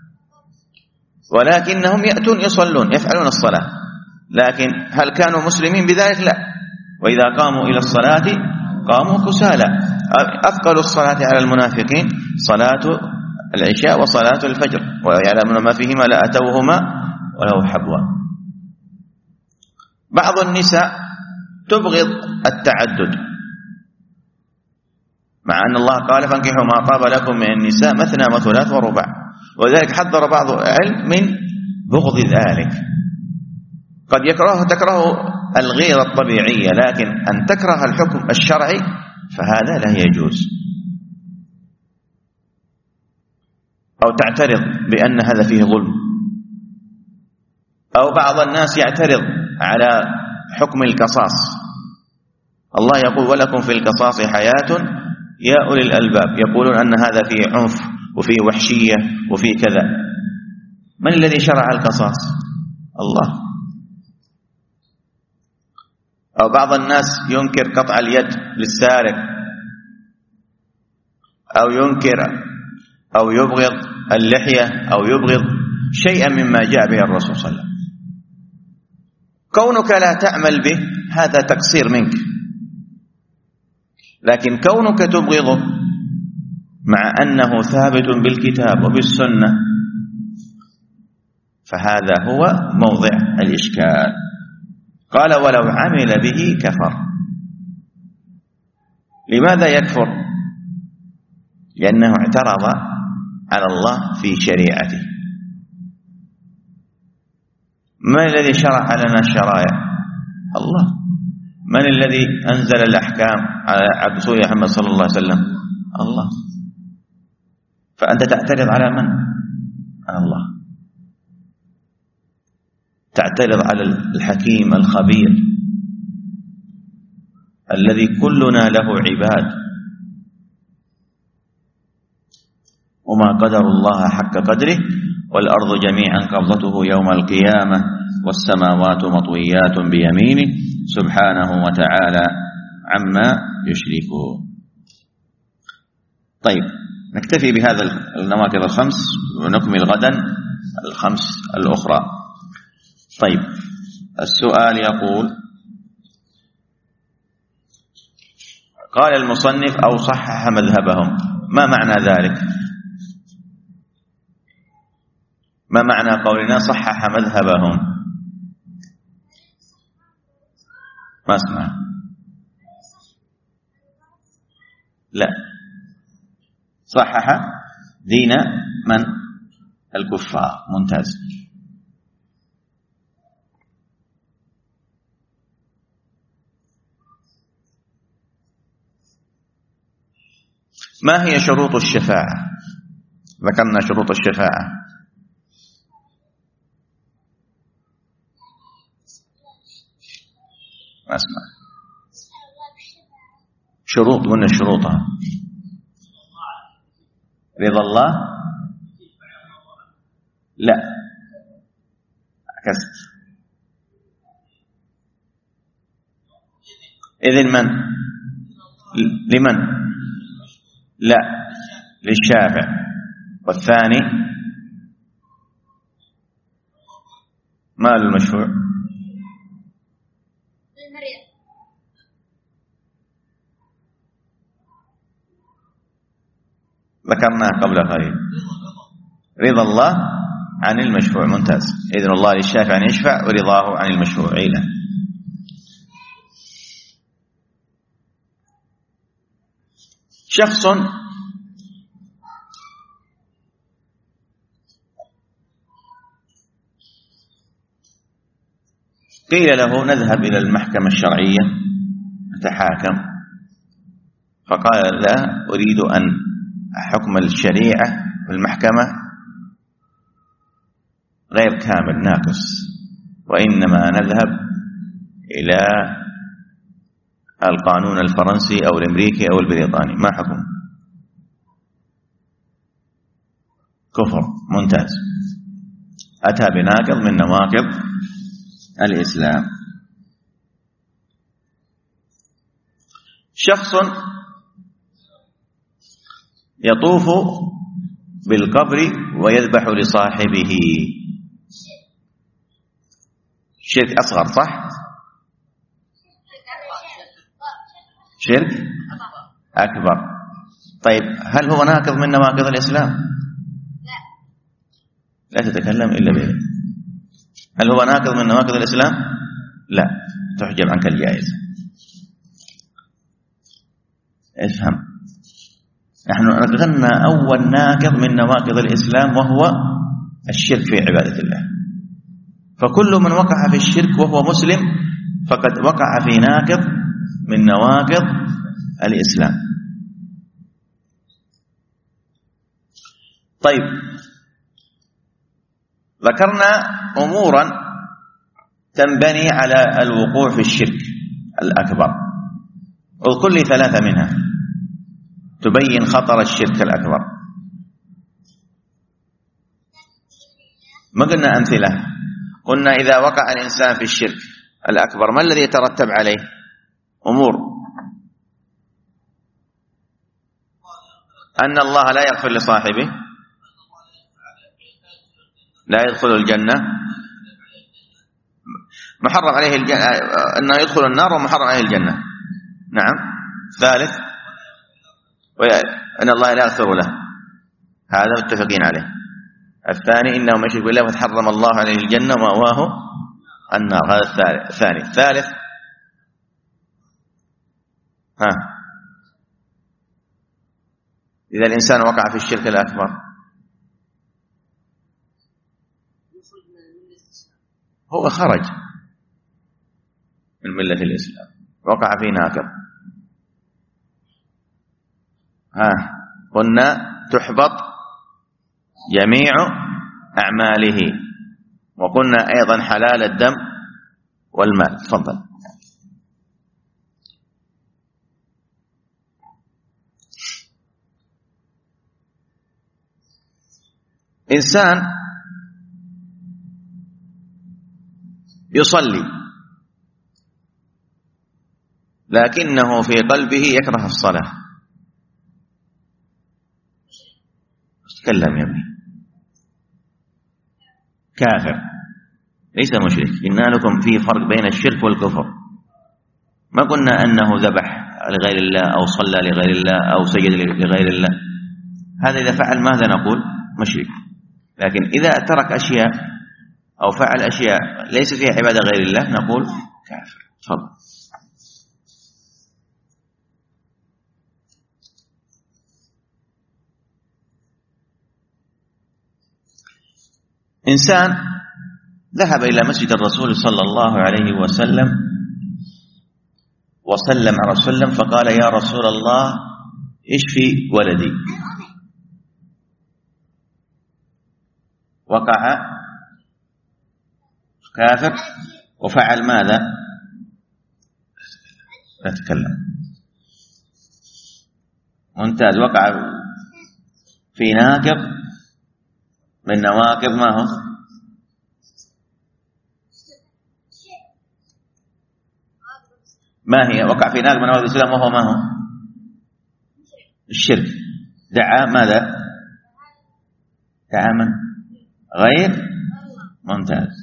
ولكنهم يأتون يصلون يفعلون الصلاة، لكن هل كانوا مسلمين بذلك؟ لا. وإذا قاموا إلى الصلاة قاموا كسالى. أثقل الصلاة على المنافقين صلاة العشاء وصلاة الفجر ويعلمون ما فيهما لا أتوهما ولو حبوا. بعض النساء تبغض التعدد مع أن الله قال فانكحوا ما طاب لكم من النساء مثنى وثلاث ورباع، ولذلك حذر بعض العلم من بغض ذلك. قد يكره تكره الغيرة الطبيعية، لكن أن تكره الحكم الشرعي فهذا لا يجوز، أو تعترض بأن هذا فيه ظلم. أو بعض الناس يعترض على حكم القصاص. الله يقول ولكم في القصاص حياة يا أولي الألباب، يقولون أن هذا فيه عنف وفيه وحشية وفيه كذا. من الذي شرع القصاص؟ الله. أو بعض الناس ينكر قطع اليد للسارق، أو ينكر أو يبغض اللحية أو يبغض شيئا مما جاء به الرسول صلى الله عليه وسلم. كونك لا تعمل به هذا تقصير منك، لكن كونك تبغضه مع أنه ثابت بالكتاب وبالسنة فهذا هو موضع الإشكال. قال ولو عمل به كفر. لماذا يكفر؟ لأنه اعترض على الله في شريعته. من الذي شرع لنا الشرائع؟ الله. من الذي أنزل الأحكام على عبد رسول محمد صلى الله عليه وسلم؟ الله. فأنت تعترض على من؟ على الله. تعترض على الحكيم الخبير الذي كلنا له عباد، وما قدر الله حق قدره والأرض جميعا قبضته يوم القيامة والسماوات مطويات بيمينه سبحانه وتعالى عما يشركون. طيب نكتفي بهذا النواقض الخمس ونكمل غدا الخمس الأخرى. طيب السؤال يقول: قال المصنف أو صحح مذهبهم، ما معنى ذلك؟ ما معنى قولنا صحح مذهبهم؟ ما اسمع. لا، صحح دين من؟ الكفار. ممتاز. ما هي شروط الشفاعة؟ ذكرنا شروط الشفاعة. ما اسمع. شروط، قلنا شروطها. رضا الله؟ لا، عكست. إذن من؟ لمن؟ لا، للشافع. والثاني ما المشروع؟ ذكرناه قبل قليل. رضا الله عن المشروع. ممتاز. إذن الله للشافع أن يشفع ورضاه عن المشروع له. شخص قيل له نذهب إلى المحكمة الشرعية نتحاكم، فقال لا أريد أن حكم الشريعة في المحكمة غير كامل ناقص، وإنما نذهب إلى القانون الفرنسي أو الأمريكي أو البريطاني. ما حكم؟ كفر. ممتاز. أتى بناقض من نواقض الإسلام. شخص يطوف بالقبر ويذبح لصاحبه. شرك أصغر صح؟ شرك أكبر. طيب هل هو ناقض من نواقض الإسلام؟ لا تتكلم إلا به. هل هو ناقض من نواقض الإسلام؟ لا، تحجب عنك الجائزة. افهم، نحن ذكرنا أول ناقض من نواقض الإسلام وهو الشرك في عبادة الله، فكل من وقع في الشرك وهو مسلم فقد وقع في ناقض من نواقض الإسلام. طيب ذكرنا أمورا تنبني على الوقوع في الشرك الأكبر، اذكر لي ثلاثة منها تبين خطر الشرك الأكبر. ما قلنا أمثلة، قلنا إذا وقع الإنسان في الشرك الأكبر ما الذي يترتب عليه؟ أمور: أن الله لا يغفر لصاحبه، لا يدخل الجنة، محرم عليه الجنة، أنه يدخل النار ومحرم عليه الجنة. نعم. ثالث أن الله لا يغفر له، هذا متفقين عليه. الثاني إنه من يشرك بالله فتحرم الله عليه الجنة ومأواه النار، هذا الثاني. الثالث ها إذا الإنسان وقع في الشرك الأكبر هو خرج من ملة الإسلام، وقع في ناقض. ها قلنا تحبط جميع أعماله، وقلنا أيضا حلال الدم والمال. تفضل. إنسان يصلي لكنه في قلبه يكره الصلاة. تكلم يا ابني. كافر ليس مشرك. قلنا لكم في فرق بين الشرك والكفر. ما قلنا أنه ذبح لغير الله أو صلى لغير الله أو سجد لغير الله. هذا إذا فعل ماذا نقول؟ مشرك. لكن إذا ترك أشياء أو فعل أشياء ليس فيها عبادة غير الله نقول كافر. تفضل. إنسان ذهب إلى مسجد الرسول صلى الله عليه وسلم وسلم على رسول الله فقال يا رسول الله اشفي ولدي. وقع كافر وفعل ماذا؟ لا تتكلم. ممتاز. وقع في ناقض من نواقض ما هو؟ ما هي؟ وقع في ناقض من نواقض الإسلام وهو ما هو؟ الشرك. دعا ماذا؟ دعا من؟ غير. ممتاز.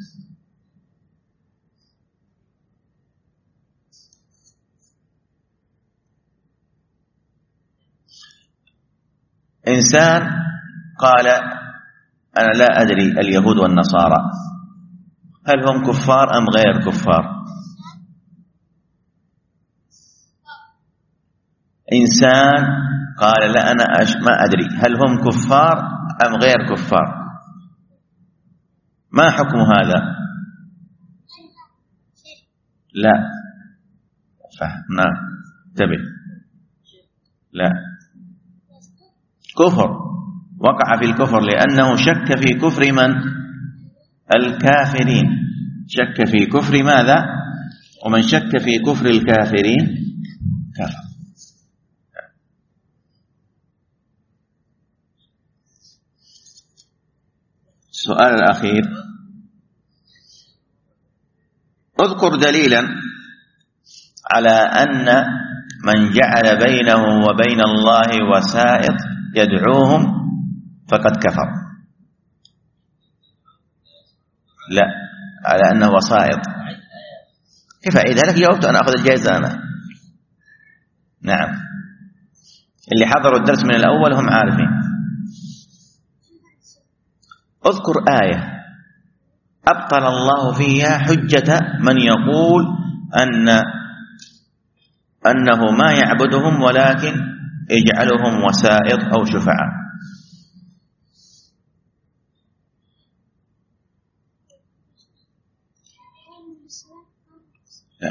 إنسان قال أنا لا أدري اليهود والنصارى هل هم كفار أم غير كفار. إنسان قال لا أنا ما أدري هل هم كفار أم غير كفار. ما حكم هذا؟ لا فهمنا. انتبه. لا كفر. وقع في الكفر لأنه شك في كفر من؟ الكافرين. شك في كفر ماذا؟ ومن شك في كفر الكافرين كفر. السؤال الأخير. اذكر دليلا على أن من جعل بينه وبين الله وسائط يدعوهم فقد كفر. لا على أنه وسائط. كيف أعيد لك؟ جاوبت أنا أخذ الجائزة أنا. نعم اللي حضروا الدرس من الأول هم عارفين. اذكر آية أبطل الله فيها حجة من يقول أن أنه ما يعبدهم ولكن يجعلهم وسائط أو شفعاء. لا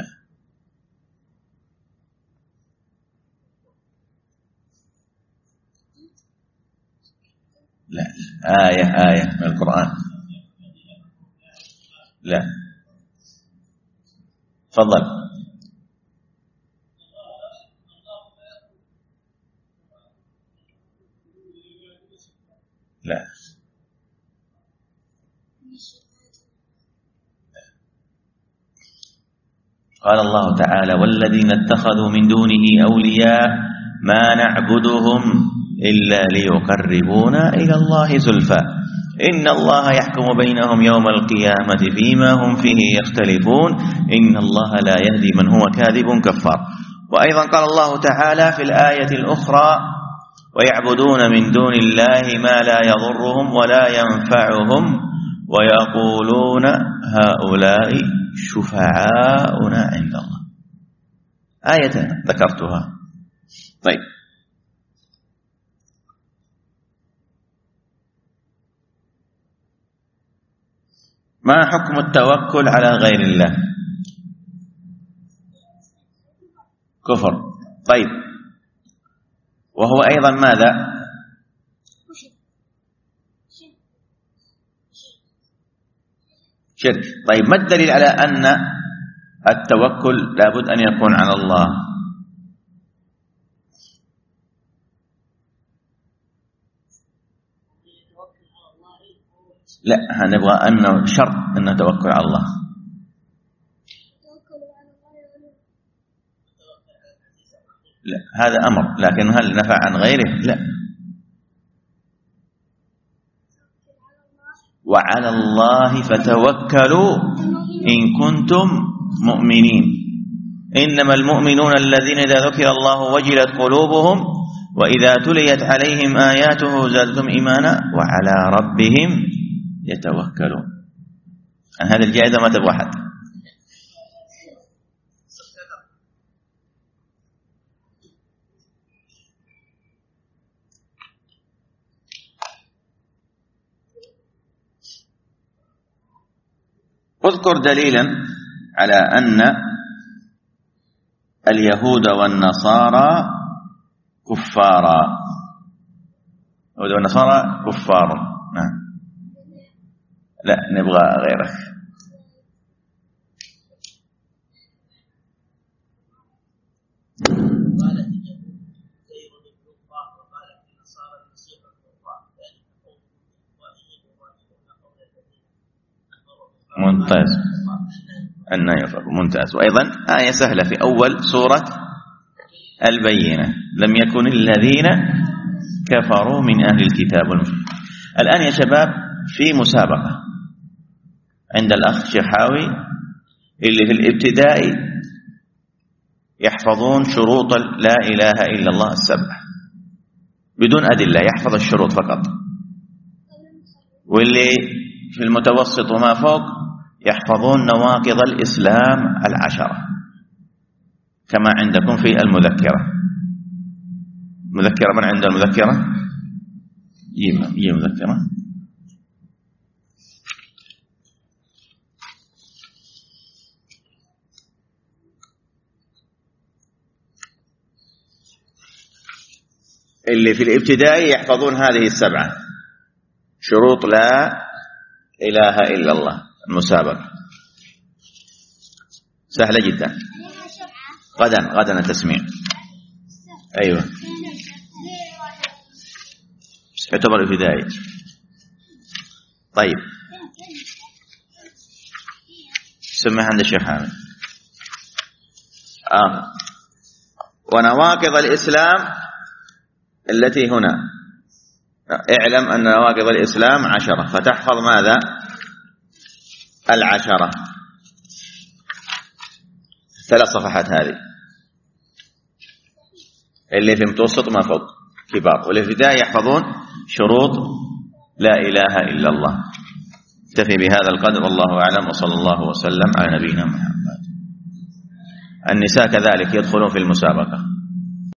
لا آية آية من القرآن. لا تفضل. لا قال الله تعالى والذين اتخذوا من دونه أولياء ما نعبدهم إلا ليقربونا إلى الله زلفى إن الله يحكم بينهم يوم القيامة فيما هم فيه يختلفون إن الله لا يهدي من هو كاذب كفار. وأيضا قال الله تعالى في الآية الأخرى ويعبدون من دون الله ما لا يضرهم ولا ينفعهم ويقولون هؤلاء شفعاؤنا عند الله. آية ذكرتها. طيب ما حكم التوكل على غير الله؟ كفر. طيب وهو أيضا ماذا؟ شرك. طيب ما الدليل على أن التوكل لابد أن يكون على الله؟ لا نبغى أنه شرط أن نتوكل على الله. هذا أمر، لكن هل نفع عن غيره؟ لا. وعلى الله فتوكلوا إن كنتم مؤمنين، إنما المؤمنون الذين إذا ذكر الله وجلت قلوبهم وإذا تليت عليهم آياته زادتهم إيمانا وعلى ربهم يتوكلون. عن هذه الجائزة ما تبغى أحد. اذكر دليلا على أن اليهود والنصارى كفارا. اليهود والنصارى كفار. نعم. لا نبغى غيرك. ممتاز. أن يفر ممتاز. وأيضا آية سهلة في أول سورة البينة، لم يكن الذين كفروا من أهل الكتاب. الآن يا شباب في مسابقة عند الأخ شحاوي اللي في الابتدائي يحفظون شروط لا إله إلا الله السبع بدون أدلة، يحفظ الشروط فقط. واللي في المتوسط وما فوق يحفظون نواقض الإسلام العشرة كما عندكم في المذكرة. مذكرة من عند المذكرة؟ يجي مذكرة. اللي في الابتدائي يحفظون هذه السبعة شروط لا إله إلا الله. المسابقة سهلة جدا. غدا غدا التسميع. أيوة يعتبر ابتدائي. طيب سمع عند الشيخ حامد. آه. ونواقض الإسلام التي هنا، اعلم أن نواقض الإسلام عشرة، فتحفظ ماذا؟ العشرة. ثلاث صفحات هذه اللي في متوسط ما فوق كبار، واللي في البداية يحفظون شروط لا إله إلا الله. اكتفي بهذا القدر، والله أعلم، وصلى الله وسلم على نبينا محمد. النساء كذلك يدخلون في المسابقة.